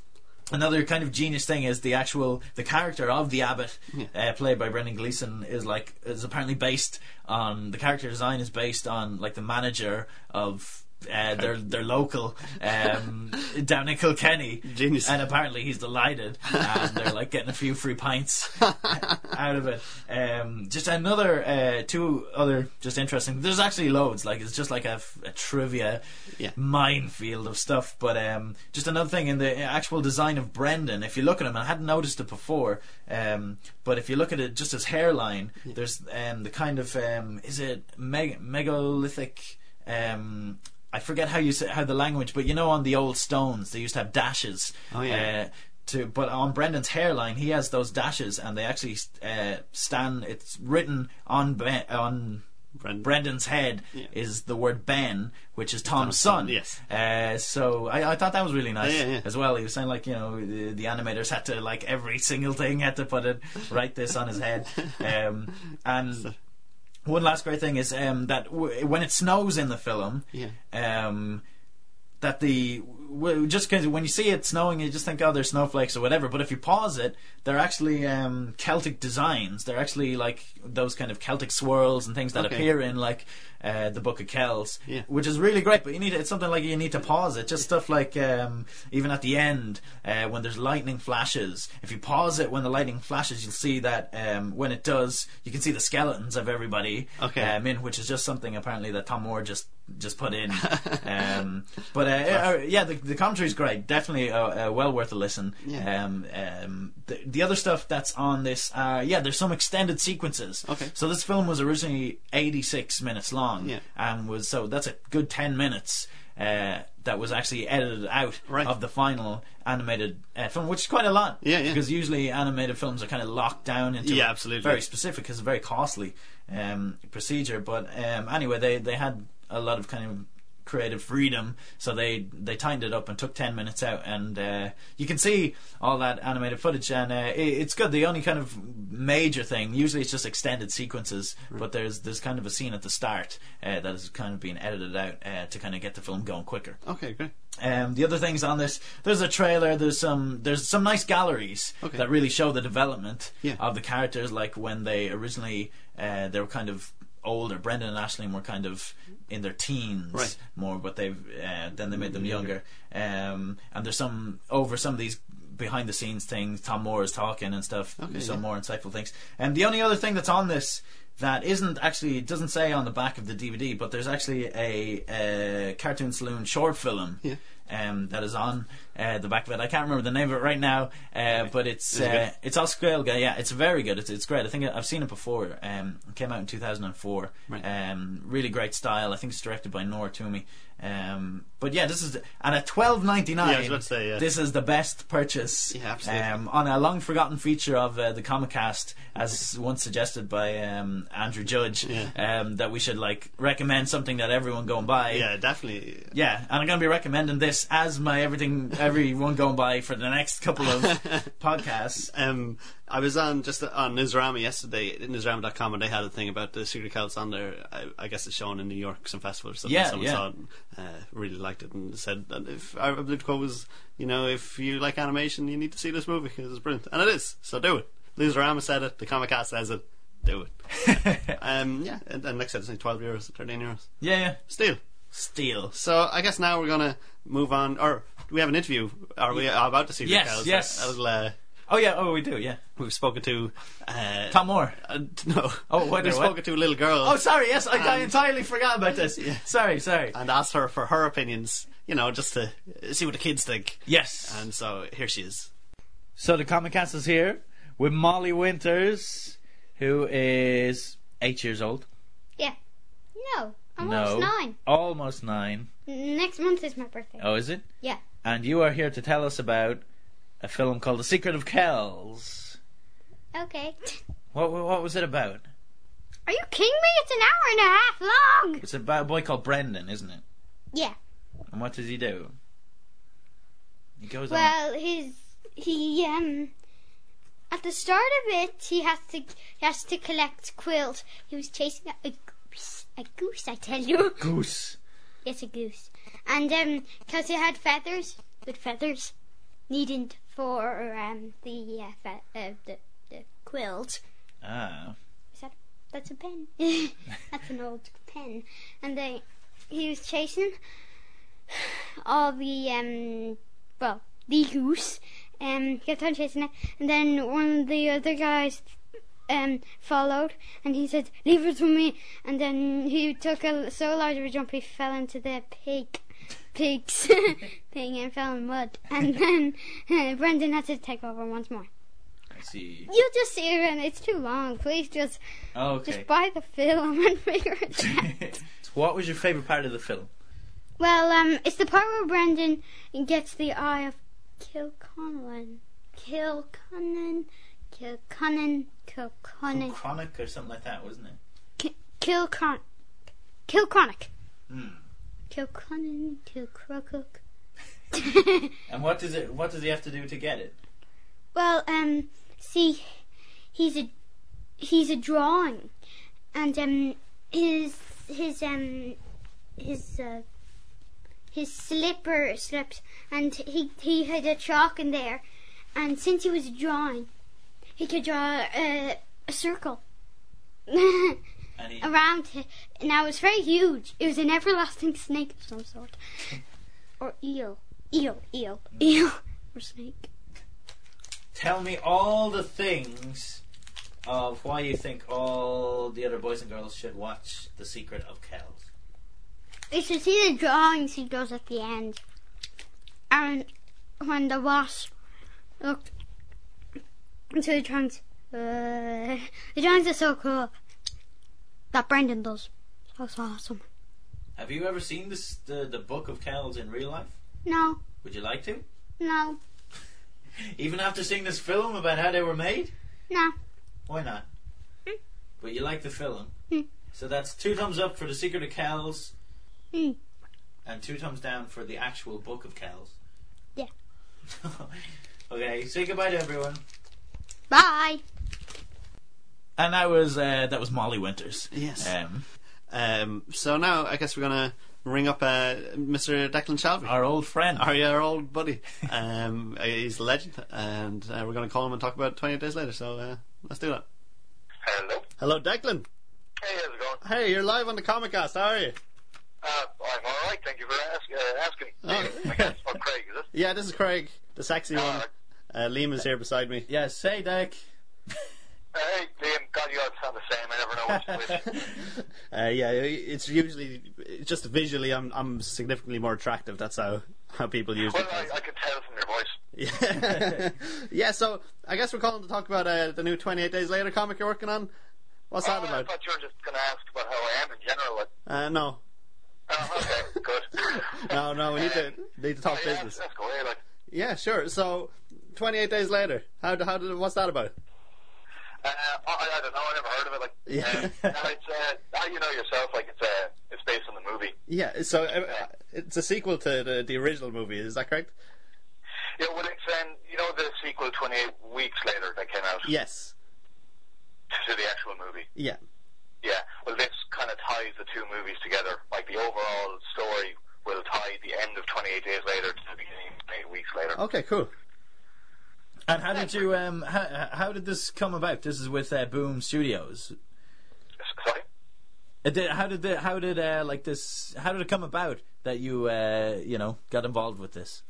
Another kind of genius thing is the character of the abbot, played by Brendan Gleeson, is apparently based on, the character design is based on like the manager of their local down in Kilkenny. Genius. And apparently he's delighted, and they're like getting a few free pints out of it. Just another two other just interesting, there's actually loads, like it's just like a trivia minefield of stuff. But just another thing in the actual design of Brendan, if you look at him, and I hadn't noticed it before, but if you look at it, just his hairline, there's the kind of is it megalithic, I forget how the language, but you know, on the old stones they used to have dashes. Oh yeah. But on Brendan's hairline, he has those dashes, and they actually stand. It's written on Brendan's head is the word Ben, which is Tom's son. Yes. So I thought that was really nice Yeah. as well. He was saying, like, you know, the animators had to, like, every single thing had to write this on his head. And one last great thing is that when it snows in the film, that just because when you see it snowing, you just think, oh, there's snowflakes or whatever. But if you pause it, they're actually Celtic designs. They're actually like those kind of Celtic swirls and things that appear in like the Book of Kells, which is really great. But it's something like you need to pause it. Just stuff like even at the end when there's lightning flashes. If you pause it when the lightning flashes, you'll see that when it does, you can see the skeletons of everybody. Which is just something apparently that Tom Moore just put in. The commentary's great. Definitely well worth a listen. The other stuff that's on this, there's some extended sequences. So this film was originally 86 minutes long, and that's a good 10 minutes that was actually edited out of the final animated film, which is quite a lot. Because usually animated films are kind of locked down into very specific, because it's a very costly procedure. But anyway, they had a lot of kind of creative freedom, so they tightened it up and took 10 minutes out, and you can see all that animated footage, and it's good. The only kind of major thing, usually it's just extended sequences, but there's kind of a scene at the start that is kind of being edited out to kind of get the film going quicker. Okay, great. The other things on this, there's a trailer, there's some nice galleries that really show the development of the characters, like when they originally they were kind of older. Brendan and Aisling were kind of in their teens more, but then they made them younger. And there's some of these behind the scenes things. Tom Moore is talking and stuff. Some more insightful things. And the only other thing that's on this that it doesn't say on the back of the DVD, but there's actually a Cartoon Saloon short film that is on the back of it. I can't remember the name of it right now, but it's all Squelga. Yeah, it's very good. It's great. I think I've seen it before. It came out in 2004. Really great style. I think it's directed by Nora Toomey. But yeah, this is and at $12.99. I was about to say, this is the best purchase. On a long forgotten feature of the Comic Cast, as once suggested by Andrew Judge, that we should like recommend something that everyone go and buy. Yeah, definitely. Yeah, and I'm going to be recommending this as my everyone go and buy for the next couple of podcasts. I was on Newsarama yesterday, Newsarama.com, and they had a thing about the Secret Celts on there. I guess it's shown in New York, some festival or something. Someone saw it and really liked it, and said that I believe the quote was, if you like animation, you need to see this movie because it's brilliant. And it is, so do it. Newsarama said it, the Comic Cast says it, do it. and like I said, it's like €12, €13. Yeah. Steal. So I guess now we're going to move on, or do we have an interview? Are we about the Secret Celts? Yes. We do, yeah. We've spoken to Tom Moore. No. We've spoken to a little girl. Oh, sorry, yes, I entirely forgot about this. Yeah. Sorry. And asked her for her opinions, just to see what the kids think. Yes. And so here she is. So the Comic Cast is here with Molly Winters, who is 8 years old. Yeah. No, almost 9. Almost 9. Next month is my birthday. Oh, is it? Yeah. And you are here to tell us about a film called The Secret of Kells. Okay. What was it about? Are you kidding me? It's an hour and a half long. It's about a boy called Brendan, isn't it? Yeah. And what does he do? He goes on. He at the start of it, he has to collect quills. He was chasing a goose, I tell you. Goose. Yes, a goose. And because it had feathers, good feathers. needing for the quilt. Ah. That's a pen. That's an old pen. And he was chasing all the the goose. Kept on chasing it, and then one of the other guys followed, and he said, "Leave it to me." And then he took so large of a jump he fell into the pig's thing and fell in mud. And then Brendan had to take over once more. I see. You'll just see it, and it's too long. Please just buy the film and figure it out. What was your favourite part of the film? Well, it's the part where Brendan gets the eye of Kilconnell. Kilchronic or something like that, wasn't it? Kilchronic. Kilconnell, Kilcrocook. And what does he have to do to get it? Well, see, he's a drawing, and his slipper slipped, and he had a chalk in there, and since he was drawing, he could draw a circle around it. Now it was very huge. It was an everlasting snake of some sort, or eel, or snake. Tell me all the things of why you think all the other boys and girls should watch The Secret of Kells. You should see the drawings he does at the end. And when the wasp looked into the drawings, the drawings are so cool that Brendan does. So awesome. Have you ever seen the Book of Kells in real life? No. Would you like to? No. Even after seeing this film about how they were made? No. Why not? But you like the film? Hmm. So that's 2 thumbs up for The Secret of Kells. Hmm. And 2 thumbs down for the actual Book of Kells. Yeah. Okay, say goodbye to everyone. Bye. And that was Molly Winters. Yes. So now I guess we're gonna ring up Mr. Declan Shalvey, Our old friend. our old buddy. He's a legend, and we're going to call him and talk about it 28 days later. So let's do that. Hello, Declan. Hey, how's it going? Hey, you're live on the Comic Cast. How are you? I'm alright, thank you for asking. I guess it's not Craig, is it? Yeah, this is Craig, the sexy one. Liam is here beside me. Yes, say Deck. Hey, Liam, God, you all sound the same. I never know which. Yeah, it's usually just visually. I'm significantly more attractive. That's how people usually. Well, I can tell from your voice. Yeah, yeah. So I guess we're calling to talk about the new 28 Days Later comic you're working on. What's that about? I thought you were just going to ask about how I am in general. Like. No. Oh, okay, good. No, we need to talk business. Let's go away, like. Yeah, sure. So 28 Days Later. What's that about? I don't know. I never heard of it. Like, yeah. It's you know yourself. Like it's based on the movie. Yeah. So it's a sequel to the original movie. Is that correct? Yeah. Well, it's the sequel 28 weeks later that came out. Yes. To the actual movie. Yeah. Yeah. Well, this kind of ties the two movies together. Like the overall story will tie the end of 28 Days Later to the beginning of 28 weeks later. Okay. Cool. And how did you how did this come about? This is with Boom Studios. Sorry? How did it come about that you got involved with this?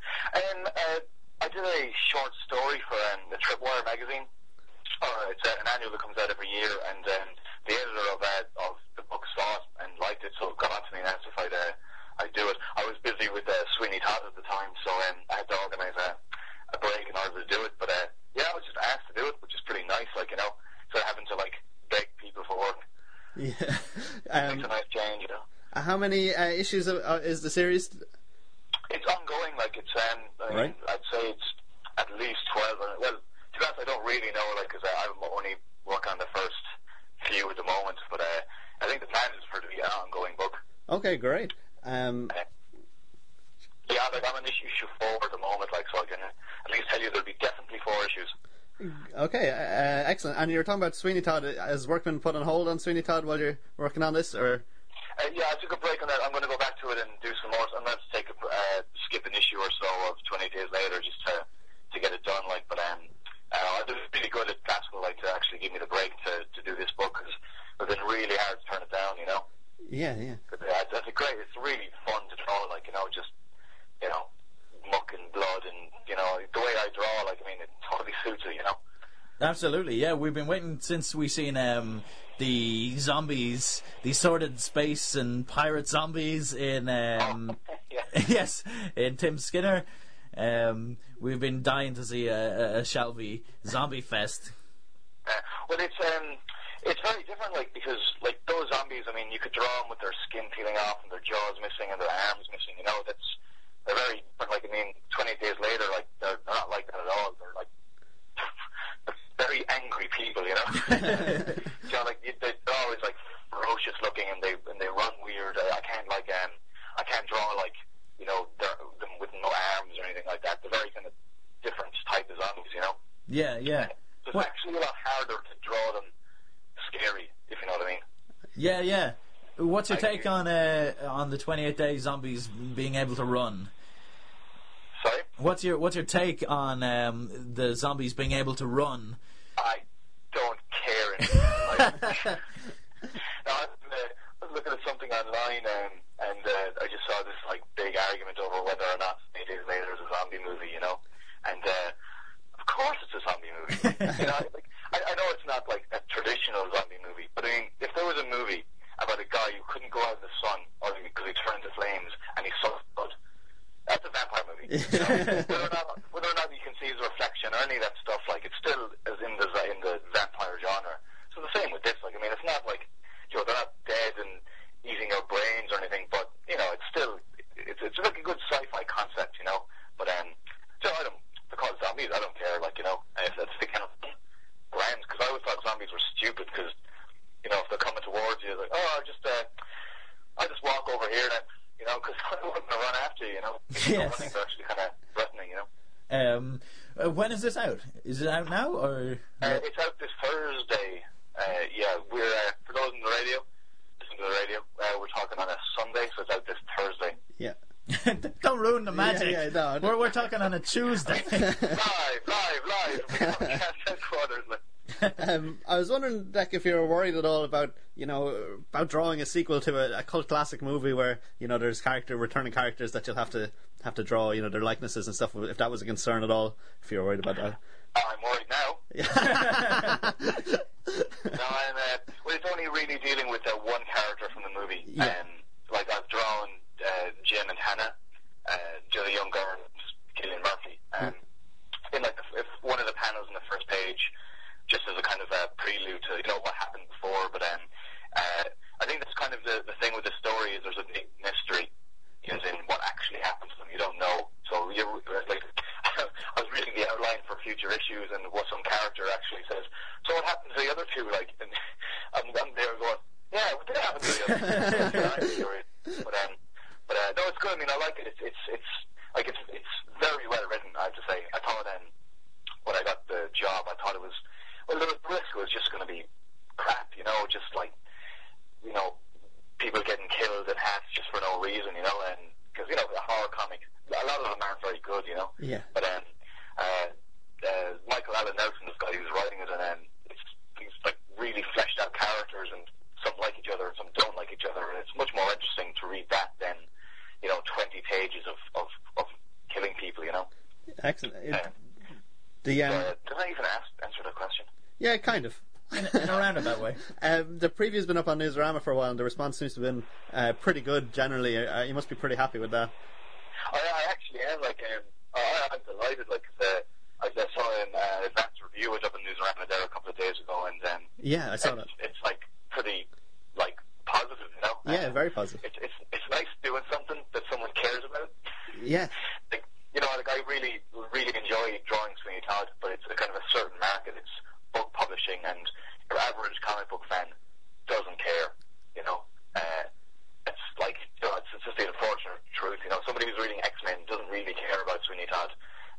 I did a short story for the Tripwire magazine. It's an annual that comes out every year, and the editor of the book saw it and liked it, so got on to me and asked if I'd do it. I was busy with Sweeney Todd at the time, so I had to organise a break in order to do it. But I was just asked to do it, which is pretty nice. Like, instead of having to beg people for work. Yeah. It's a nice change, How many issues is the series? It's ongoing. Like it's right. I'd say it's at least 12. Well, to be honest, I don't really know. Because I'm only working on the first few at the moment. But I think the plan is for it to be an ongoing book. Okay, great. Yeah, I'm on issue 4 at the moment, so I can at least tell you there'll be definitely 4 issues. Okay, excellent. And you're talking about Sweeney Todd. Has work been put on hold on Sweeney Todd while you're working on this, or? Yeah, I took a break on that. I'm going to go back to it and do some more. I'm going to take a skip an issue or so of 28 Days Later just to get it done. Like, but it was really good at Classical, like, to actually give me the break to do this book, because it's been really hard to turn it down, you know. Yeah, yeah. But, it's a great. It's really fun to draw, like, you know, just, you know, muck and blood, and, you know, the way I draw, like, I mean, it totally suits it, you know. Absolutely, yeah. We've been waiting since we seen the zombies, the sordid space and pirate zombies in Yeah. yes, in Tim Skinner. We've been dying to see a Shelby zombie fest. Well, it's very different, like, because, like, those zombies, I mean, you could draw them with their skin peeling off and their jaws missing and their arms missing, you know. They're very different. Like, I mean, 28 Days Later, like, they're not like that at all. They're like very angry people, you know. You know, like, they're always like ferocious looking, and they run weird. I can't draw, like, you know, them with no arms or anything like that. They're very kind of different type of zombies, you know. Yeah, yeah. So it's actually a lot harder to draw them scary, if you know what I mean. Yeah, yeah. What's your take on the 28 Day Zombies being able to run? Sorry? What's your take on the zombies being able to run? I don't care anymore. I was looking at something online, and I just saw this, like, big argument over whether or not 8 Days Later is a zombie movie, you know. And of course it's a zombie movie. You know, like, I know it's not like a traditional zombie movie, but I mean, if there was a movie about a guy who couldn't go out in the sun or because he turned into flames and he sucked blood, that's a vampire movie. You know? whether or not you can see his reflection or any of that stuff, like, it still is in the vampire genre. So the same with this. Like, I mean, it's not like, you know, they're not dead and eating your brains or anything, but, you know, it's like a good sci-fi concept, you know. But so because zombies, I don't care. Like, you know, if that's the kind of grand, because I always thought zombies were stupid, because, you know, if they're coming towards you, like, oh, I'll just walk over here then, you know, because I don't want to run after you, you know. Yes. Running, they're actually kind of threatening, you know. When is this out? Is it out now, or? It's out this Thursday. Yeah, we're for those in the radio, listen to the radio. We're talking on a Sunday, so it's out this Thursday. Yeah. Don't ruin the magic. Yeah, no. We're talking on a Tuesday. live. Headquarters. I was wondering, like, if you were worried at all about, you know, about drawing a sequel to a cult classic movie where, you know, there's returning characters that you'll have to draw, you know, their likenesses and stuff. If that was a concern at all, if you're worried about that. I'm worried now. No, well, it's only really dealing with one character from the movie. Yeah. Like, I've drawn Jim and Hannah, the young girl, Gillian Murphy. In, like, if one of the panels in the first page, just as a kind of a prelude to, you know, what happened before. But I think that's kind of the thing with the story, is there's a big mystery, as in what actually happens to them. You don't know. So you're like, I was reading the outline for future issues, and what some character actually says. So what happened to the other two? Like, and I'm there going, yeah, what did happen to the other two? But no, it's good. I mean, I like it. It's very well written, I have to say. I thought when I got the job, I thought it was, well, the risk was just going to be crap, you know, just like, you know, people getting killed in hats just for no reason, you know, and because, you know, a horror comic, a lot of them aren't very good, you know. Yeah. But Michael Allen Nelson, this guy who's writing it, and he's like really fleshed out characters, and some like each other and some don't like each other, and it's much more interesting to read that than, you know, 20 pages of killing people, you know. Excellent. Did I even answer that question? Yeah, kind of. In a roundabout way. The preview's been up on Newsarama for a while, and the response seems to have been pretty good generally. You must be pretty happy with that. I actually am. Like, I'm delighted. Like, I saw an advanced review it up in Newsarama there a couple of days ago, and yeah, I saw that. It's like pretty like positive, you know. Yeah, very positive. It's nice doing something that someone cares about. Yeah. Like, you know, like, I really enjoy drawing Sweeney Todd, but it's a kind of a certain market. It's book publishing, and your average comic book fan doesn't care, you know. It's like, you know, it's just the unfortunate truth, you know. Somebody who's reading X-Men doesn't really care about Sweeney Todd,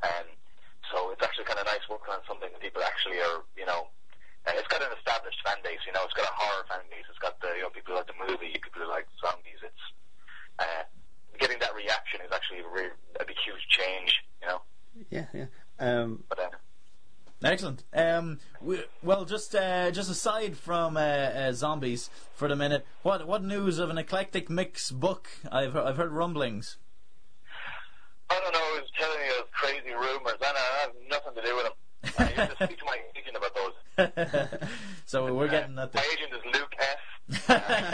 so it's actually kind of nice working on something that people actually are, you know. It's got an established fan base, you know. It's got a horror fan base. It's got the, you know, people who like the movie, people who like zombies. It's getting that reaction is actually a big huge change, you know. Yeah. But Excellent. Well, just aside from zombies for the minute, what news of an eclectic mix book? I've heard rumblings. I don't know. He was telling me those crazy rumors. I have nothing to do with them. I used to speak to my agent about those. So we're getting at My this. agent is Luke F.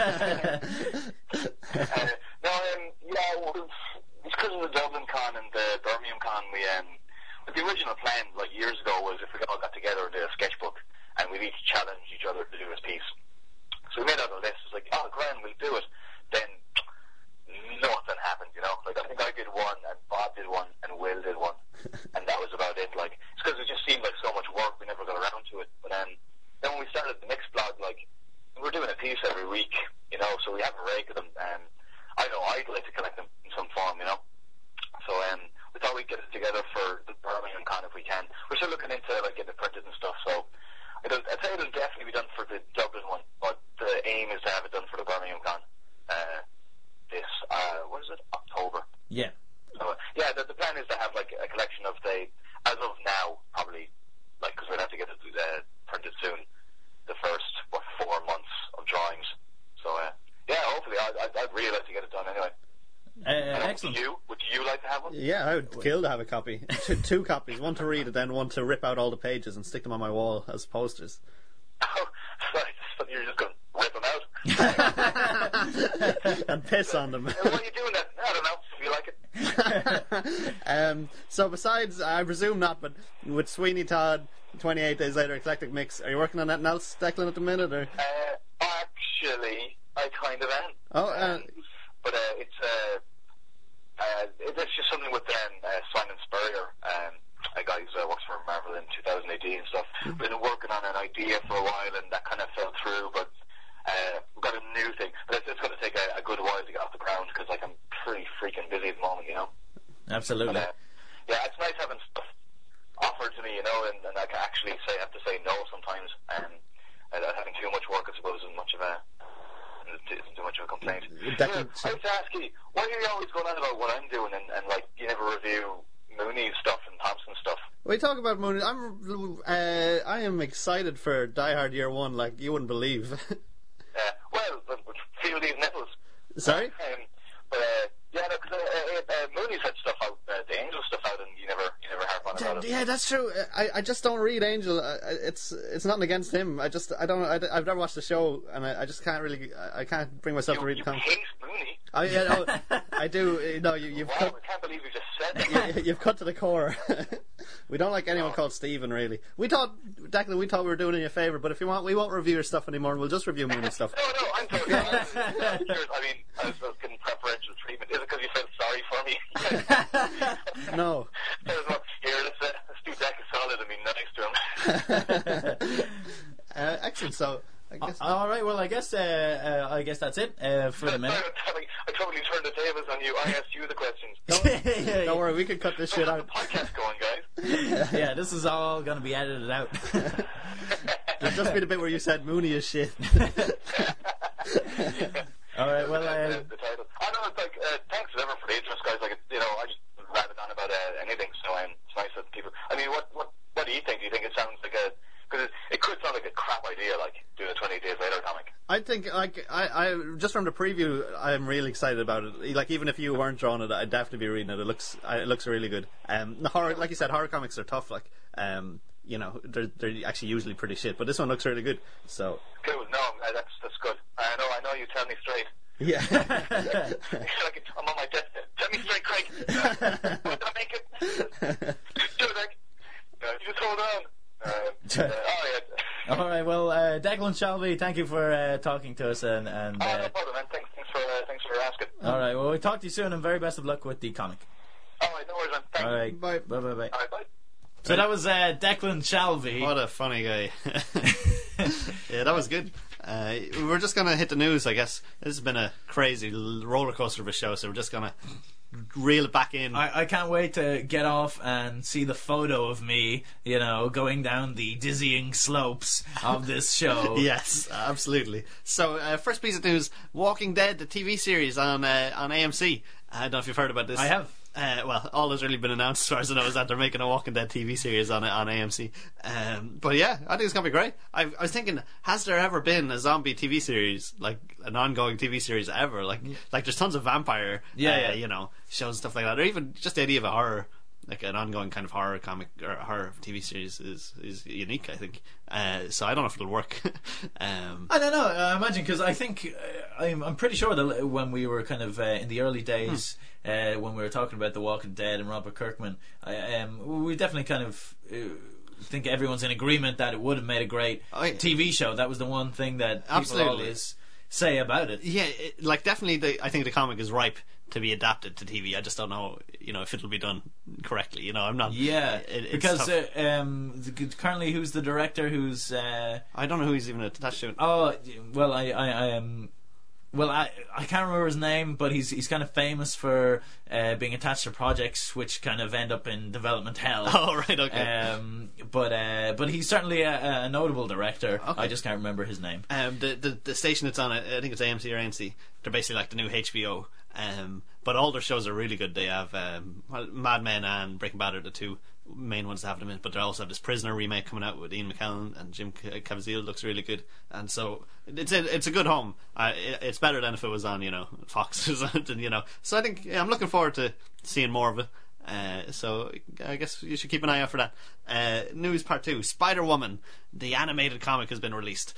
It's because of the Dublin Con and the Birmingham Con. The original plan, like years ago, was if we all got together and did a sketchbook, and we'd each challenge each other to do a piece. So we made out a list. It's like, oh, grand, we'll do it. Then nothing happened, you know. Like, I think I did one, and Bob did one, and Will did one, and that was about it. Like, it's because it just seemed like so much work, we never got around to it. But then when we started the Mix blog, like, we're doing a piece every week, you know, so we have a rake of them, and I know I'd like to collect them in some form, you know. So we thought we'd get it together for the Birmingham Con if we can. We're still looking into like getting it printed and stuff, so I'd say it'll definitely be done for the Dublin one, but the aim is to have it done for the Birmingham Con this, what is it, October? Yeah. So, yeah, the plan is to have like a collection of as of now, probably, like, because we'd have to get it printed soon, the first, 4 months of drawings. So, yeah, hopefully, I'd really like to get it done anyway. Excellent. Would you like to have one? Yeah, I would kill to have a copy. Two copies, one to read and then one to rip out all the pages and stick them on my wall as posters. Oh, sorry, you're just going to rip them out? And piss on them. Why are you doing that? I don't know. If you like it. So besides, I presume not, but with Sweeney Todd, 28 Days Later, Eclectic Mix, are you working on anything else, Declan, at the minute? Or? Actually, I kind of am. Oh, but it's just something with Simon Spurrier, a guy who works for Marvel in 2018 and stuff. Been working on an idea for a while, and that kind of fell through. But we've got a new thing, but it's going to take a good while to get off the ground because like I'm pretty freaking busy at the moment, you know. Absolutely. But, yeah, it's nice having stuff offered to me, you know, and I can actually have to say no sometimes. Having too much work, I suppose, isn't too much of a complaint. I have to ask you, why are you always going on about what I'm doing and like you never review Mooney's stuff and Thompson's stuff? We talk about Mooney. I am excited for Die Hard Year 1 like you wouldn't believe. Well, feel these nipples. Sorry? Yeah, no, because Mooney's had stuff out, the Angel stuff out, and you never harp on about it. Yeah, that's true. I just don't read Angel. It's nothing against him. I've never watched the show, and I just can't really. I can't bring myself to read the comics. You hate Mooney. Oh yeah, no, I do. No, you've wow, cut. I can't believe you just said that. You've cut to the core. We don't like anyone called Stephen, really. Declan, we thought we were doing you a favour, but if you want, we won't review your stuff anymore. We'll just review Mooney stuff. No, I'm totally honest. I mean, I was getting preferential treatment. Is it because you felt sorry for me? No. Here, let's do Deck of Solid and be nice to him. Excellent. So, I guess. All right. Well, I guess that's it for the minute. I totally turned the tables on you. I asked you the questions. Don't worry, we can cut this shit Don't out. have the podcast going, guys. Yeah, this is all going to be edited out. There'll just be the bit where you said Mooney is shit. All right. Well, the title. I know it's like thanks ever for the interest, guys. Like I just rabbit on about anything. So it's nice that people. I mean, what do you think? Do you think it sounds like because it could sound like a crap idea, like doing a 20 Days Later comic. I think, like, I just from the preview, I'm really excited about it. Like, even if you weren't drawing it, I'd definitely be reading it. It looks really good. The horror, like you said, horror comics are tough. Like, you know, they're actually usually pretty shit, but this one looks really good. So. Cool. No, that's good. I know. You tell me straight. Yeah. Like I'm on my deathbed. Tell me straight, Craig. Don't make it. Do it, Craig. You just hold on. Yeah. All right. Well, Declan Shelby, thank you for talking to us and. No problem, man. Thanks for asking. All right. Well, we'll talk to you soon, and very best of luck with the comic. All right. No worries, man. Thanks. All right. Bye. Bye. All right. Bye. So that was Declan Shelby. What a funny guy. Yeah, that was good. We're just going to hit the news, I guess. This has been a crazy roller coaster of a show, so we're just going to reel it back in. I can't wait to get off and see the photo of me, you know, going down the dizzying slopes of this show. Yes, absolutely. So, first piece of news, Walking Dead, the TV series on AMC. I don't know if you've heard about this. I have. Well, all that's really been announced, as far as I know, is that they're making a Walking Dead TV series on AMC. But yeah, I think it's gonna be great. I was thinking, has there ever been a zombie TV series, like an ongoing TV series ever? Like there's tons of vampire, shows and stuff like that, or even just the idea of a horror, like an ongoing kind of horror comic or horror TV series is unique, I think. So I don't know if it'll work. I don't know. I imagine, because I think I'm pretty sure that when we were kind of in the early days, when we were talking about The Walking Dead and Robert Kirkman, we definitely kind of think everyone's in agreement that it would have made a great TV show. That was the one thing that people always say about it. Yeah, definitely. I think the comic is ripe to be adapted to TV. I just don't know, if it'll be done correctly. I'm not. Yeah, because currently, who's the director? Who's I don't know who he's even attached to. Oh, well, I am. Well, I can't remember his name, but he's kind of famous for being attached to projects which kind of end up in development hell. Oh, right, okay. But he's certainly a notable director. Okay. I just can't remember his name. The station it's on, I think it's AMC or ANC. They're basically like the new HBO. But all their shows are really good. They have Mad Men and Breaking Bad are the two main ones that have them in, but they also have this Prisoner remake coming out with Ian McKellen and Jim Caviezel. Looks really good, and so it's a good home. It's better than if it was on Fox or something. So I think I'm looking forward to seeing more of it. So I guess you should keep an eye out for that. News part 2: Spider-Woman, the animated comic, has been released.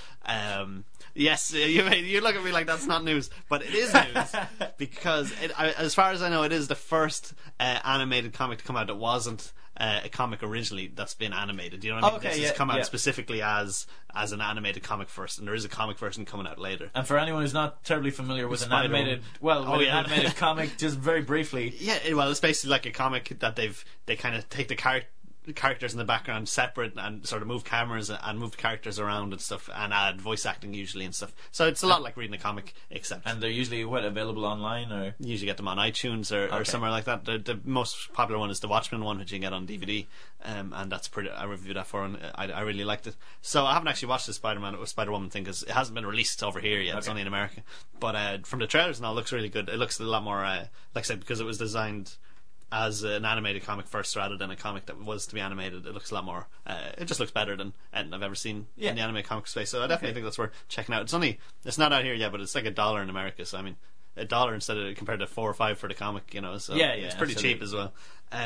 Yes, you look at me like that's not news, but it is news because as far as I know, it is the first animated comic to come out that wasn't a comic originally that's been animated. You know what I mean? Okay, this has come out specifically as an animated comic first, and there is a comic version coming out later. And for anyone who's not terribly familiar with an animated animated comic, just very briefly. Yeah, well, it's basically like a comic that they kind of take the characters in the background separate and sort of move cameras and move characters around and stuff, and add voice acting usually and stuff. So it's a lot like reading a comic, except. And they're usually available online, or you usually get them on iTunes or somewhere like that. The most popular one is the Watchmen one, which you can get on DVD, and that's pretty. I reviewed that for, and I really liked it. So I haven't actually watched the Spider-Woman thing because it hasn't been released over here yet. Okay. It's only in America. But from the trailers and all, it looks really good. It looks a lot more like I said, because it was designed as an animated comic first rather than a comic that was to be animated. It looks a lot more it just looks better than anything I've ever seen in the anime comic space, so I definitely think that's worth checking out. It's not out here yet, but it's like $1 in America, so I mean $1 instead of compared to $4 or $5 for the comic, so it's pretty cheap as well.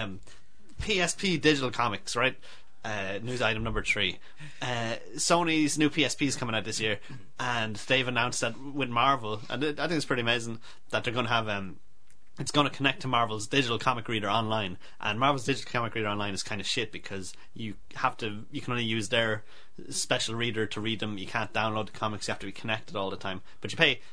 PSP digital comics, right? News item number 3. Sony's new PSP is coming out this year, and they've announced that with Marvel, and I think it's pretty amazing that they're going to have it's going to connect to Marvel's digital comic reader online, and Marvel's digital comic reader online is kind of shit because you can only use their special reader to read them. You can't download the comics. You have to be connected all the time. But you pay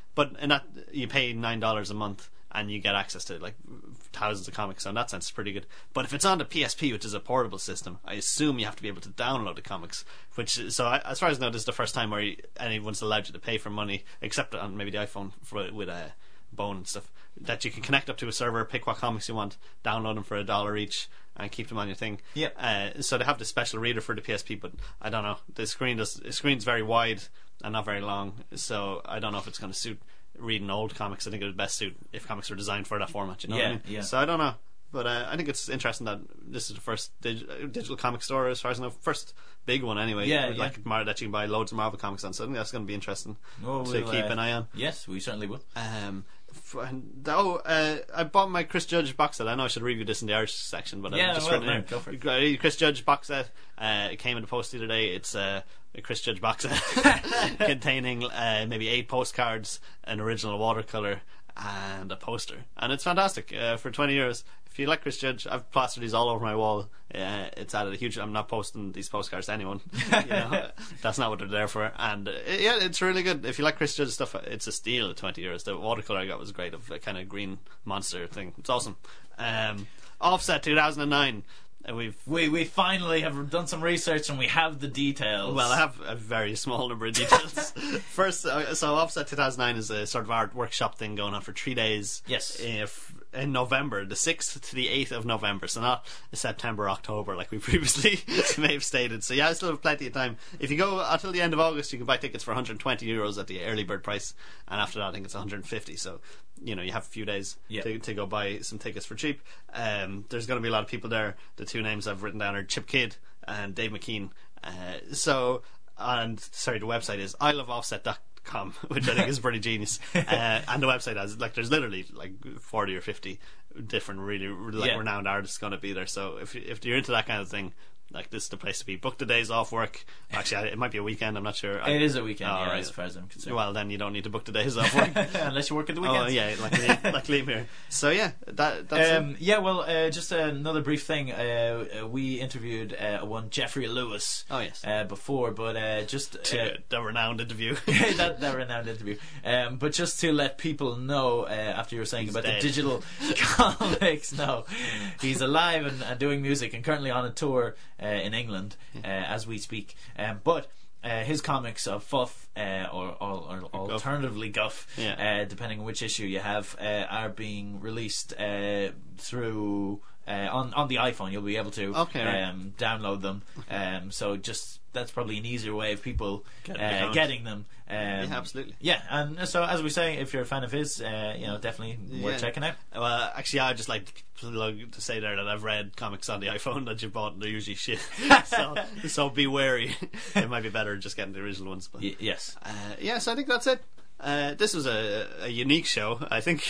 $9 a month, and you get access to like thousands of comics. So in that sense, it's pretty good. But if it's on the PSP, which is a portable system, I assume you have to be able to download the comics. As far as I know, this is the first time where anyone's allowed you to pay for money, except on maybe the iPhone with Bone and stuff, that you can connect up to a server, pick what comics you want, download them for $1 each, and keep them on your thing. So they have the special reader for the PSP, but I don't know. The screen's very wide and not very long, so I don't know if it's going to suit reading old comics. I think it would best suit if comics were designed for that format. You know what I mean? Yeah. So I don't know. But I think it's interesting that this is the first digital comic store, as far as I know, first big one anyway. That you can buy loads of Marvel comics on. So I think that's going to be interesting to keep an eye on. Yes, we certainly will. I bought my Chris Judge box set. I know I should review this in the Irish section, but I've just written it. Go for it. Chris Judge box set. It came in the post the other day. It's a Chris Judge box set containing maybe 8 postcards, an original watercolor, and a poster, and it's fantastic for €20. If you like Chris Judge, I've plastered these all over my wall. It's added a huge. I'm not posting these postcards to anyone. That's not what they're there for. And it's really good. If you like Chris Judge stuff, it's a steal at €20. The watercolor I got was great, of a kind of green monster thing. It's awesome. Offset 2009. We finally have done some research and we have the details. Well, I have a very small number of details. First, so Offset 2009 is a sort of art workshop thing going on for 3 days. Yes. in November, the 6th to the 8th of November, so not September, October like we previously may have stated. So yeah, I still have plenty of time. If you go until the end of August, you can buy tickets for €120 at the early bird price, and after that I think it's 150. So you have a few days to go buy some tickets for cheap. There's going to be a lot of people there. The two names I've written down are Chip Kidd and Dave McKean. The website is iloveoffset.com, which I think is pretty genius. And the website has there's literally 40 or 50 different really renowned artists going to be there. So if you're into that kind of thing, this is the place to be. Book the days off work. Actually, it might be a weekend, I'm not sure. It is a weekend, right. As far as I'm concerned. Well, then you don't need to book the days off work. Unless you work at the weekends. Oh, yeah, like Liam here. So, yeah, that's it. Yeah, well, just another brief thing. We interviewed one Jeffrey Lewis before, but just... the renowned interview. that renowned interview. But just to let people know, after you were saying about the digital comics, no, he's alive and doing music and currently on a tour in England as we speak. But his comics of Fuff, or alternatively Guff, depending on which issue you have, are being released through on the iPhone. You'll be able to download them. So just that's probably an easier way of people getting them. Yeah, absolutely. Yeah, and so as we say, if you're a fan of his, definitely worth checking out. Well, actually, I'd just like to say there that I've read comics on the iPhone that you bought, and they're usually shit. so be wary. It might be better just getting the original ones. But yes. So I think that's it. This was a unique show, I think.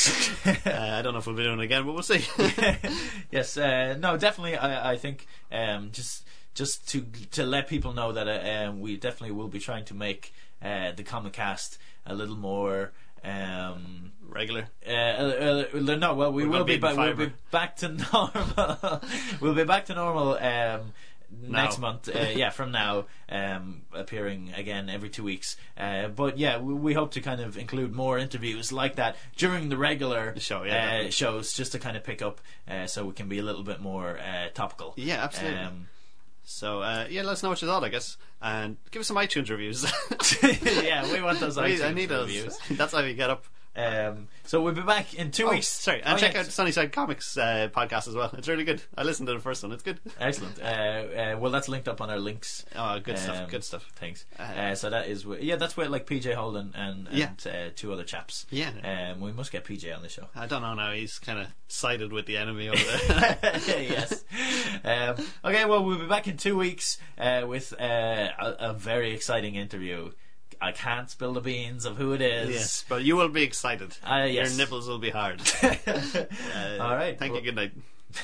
I don't know if we'll be doing it again, but we'll see. Yes, no, definitely. I think just to let people know that we definitely will be trying to make the Comic Cast a little more regular. No, well, we'll be back to normal. We'll be back to normal. Next month, from now, appearing again every 2 weeks. But yeah, we hope to kind of include more interviews like that during the regular shows, just to kind of pick up, so we can be a little bit more topical. Yeah, absolutely. So let us know what you thought, I guess, and give us some iTunes reviews. Yeah, we want those iTunes I need reviews. Those. That's how we get up. So we'll be back in 2 weeks. Sorry, and check out Sunnyside Comics podcast as well. It's really good. I listened to the first one. It's good. Excellent. Well, that's linked up on our links. Oh, good stuff. Good stuff. Thanks. So that is that's where PJ Holden and two other chaps. Yeah. We must get PJ on the show. I don't know now. He's kind of sided with the enemy over there. Yes. Okay. Well, we'll be back in 2 weeks with a very exciting interview. I can't spill the beans of who it is. Yes, but you will be excited. Yes. Your nipples will be hard. All right. Thank you. Good night.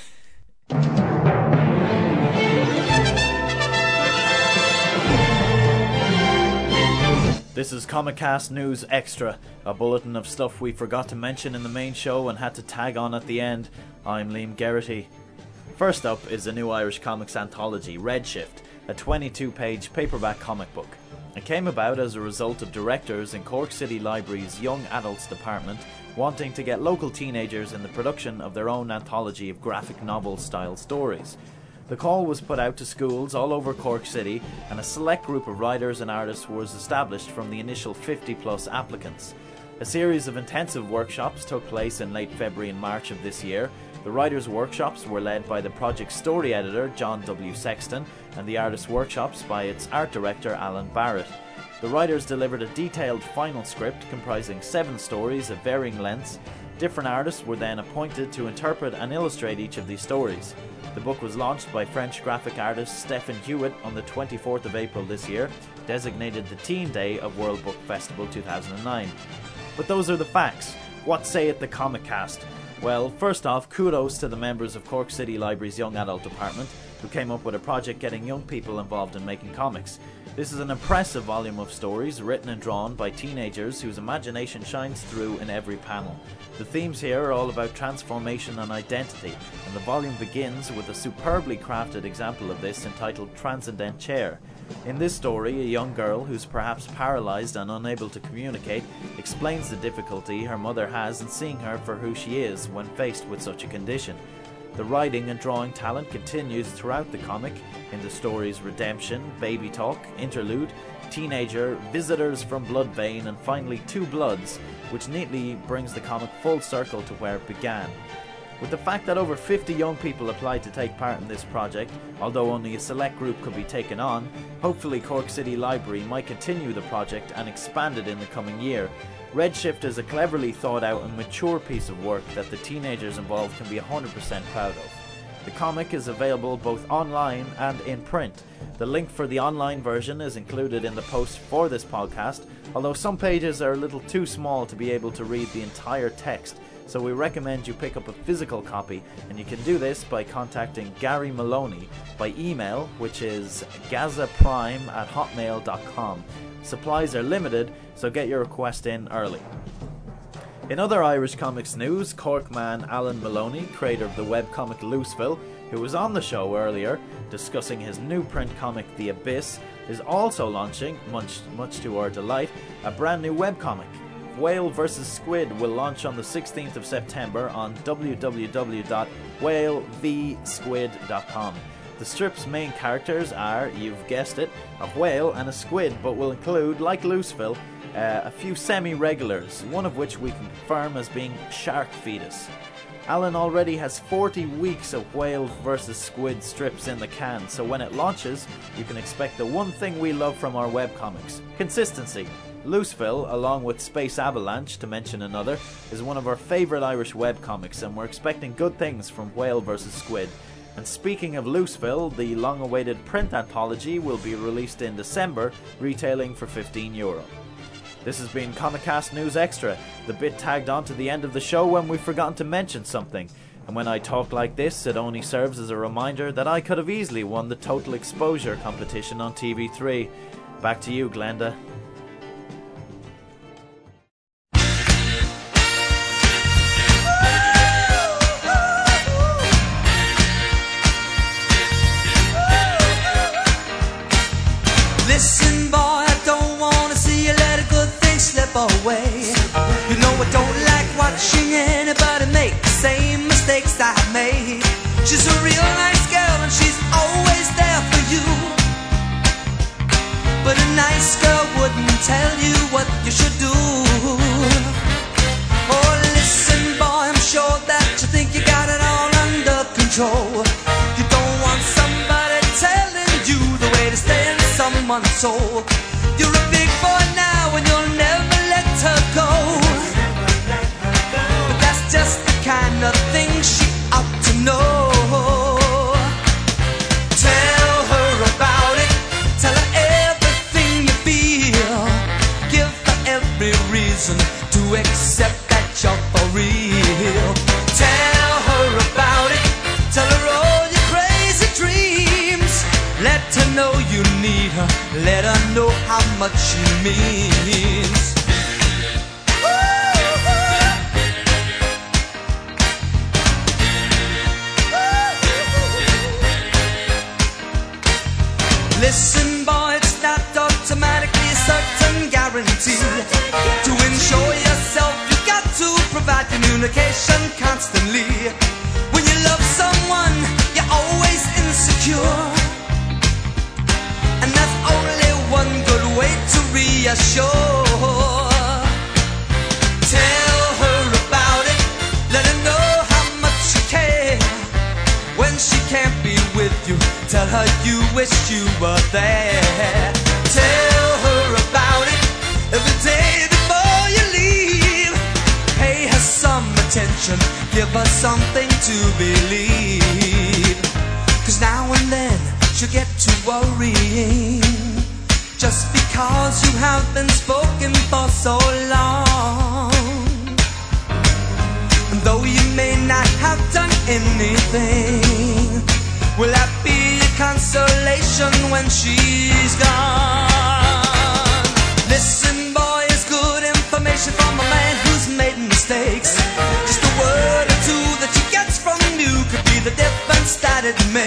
This is Comic Cast News Extra, a bulletin of stuff we forgot to mention in the main show and had to tag on at the end. I'm Liam Geraghty. First up is the new Irish comics anthology, Redshift, a 22-page paperback comic book. It came about as a result of directors in Cork City Library's Young Adults Department wanting to get local teenagers in the production of their own anthology of graphic novel-style stories. The call was put out to schools all over Cork City, and a select group of writers and artists was established from the initial 50-plus applicants. A series of intensive workshops took place in late February and March of this year. The writers' workshops were led by the project's story editor, John W. Sexton, and the artists' workshops by its art director, Alan Barrett. The writers delivered a detailed final script comprising 7 stories of varying lengths. Different artists were then appointed to interpret and illustrate each of these stories. The book was launched by French graphic artist Stephen Hewitt on the 24th of April this year, designated the Teen Day of World Book Festival 2009. But those are the facts. What sayeth the Comic Cast? Well, first off, kudos to the members of Cork City Library's Young Adult Department, who came up with a project getting young people involved in making comics. This is an impressive volume of stories written and drawn by teenagers whose imagination shines through in every panel. The themes here are all about transformation and identity, and the volume begins with a superbly crafted example of this entitled Transcendent Chair. In this story, a young girl who's perhaps paralysed and unable to communicate explains the difficulty her mother has in seeing her for who she is when faced with such a condition. The writing and drawing talent continues throughout the comic in the stories Redemption, Baby Talk, Interlude, Teenager, Visitors from Bloodvein, and finally Two Bloods, which neatly brings the comic full circle to where it began. With the fact that over 50 young people applied to take part in this project, although only a select group could be taken on, hopefully Cork City Library might continue the project and expand it in the coming year. Redshift is a cleverly thought out and mature piece of work that the teenagers involved can be 100% proud of. The comic is available both online and in print. The link for the online version is included in the post for this podcast, although some pages are a little too small to be able to read the entire text, so we recommend you pick up a physical copy, and you can do this by contacting Gary Maloney by email, which is gazaprime@hotmail.com. Supplies are limited, so get your request in early. In other Irish comics news, Cork man Alan Maloney, creator of the webcomic Looseville, who was on the show earlier discussing his new print comic The Abyss, is also launching, much to our delight, a brand new webcomic. Whale vs. Squid will launch on the 16th of September on www.whalevsquid.com. The strip's main characters are, you've guessed it, a whale and a squid, but will include, like Looseville, a few semi-regulars, one of which we can confirm as being Shark Fetus. Alan already has 40 weeks of Whale vs. Squid strips in the can, so when it launches, you can expect the one thing we love from our webcomics: consistency. Looseville, along with Space Avalanche, to mention another, is one of our favourite Irish webcomics, and we're expecting good things from Whale vs. Squid. And speaking of Looseville, the long-awaited print anthology will be released in December, retailing for €15. This has been Comicast News Extra, the bit tagged on to the end of the show when we've forgotten to mention something. And when I talk like this, it only serves as a reminder that I could have easily won the Total Exposure competition on TV3. Back to you, Glenda. Listen, boy, I don't wanna see you let a good thing slip away. You know I don't like watching anybody make the same mistakes I made. She's a real nice girl and she's always there for you, but a nice girl wouldn't tell you what you should do. Oh, listen, boy, I'm sure that you think you got it all under control. You don't want somebody telling you the way to stay in someone's soul. You're a big boy now and you'll never let her go, but that's just the kind of thing she ought to know. Tell her about it, tell her everything you feel, give her every reason to accept that you're for real. Tell her about it, tell her all your crazy dreams, let her know you need her, let her know how much she means. Listen, boy, it's not automatically a certain guarantee. To ensure yourself, you got to provide communication constantly. When you love someone, you're always insecure, and there's only one good way to reassure. Tell her about it, let her know how much you care. When she can't be with you, tell her you wish you were there. Tell her about it every day before you leave. Pay her some attention, give her something to believe. 'Cause now and then she'll get to worrying, just because you have been spoken for so long. And though you may not have done anything, will that be a consolation when she's gone? Listen, boy, it's good information from a man who's made mistakes. Just a word or two that she gets from you could be the difference that it makes.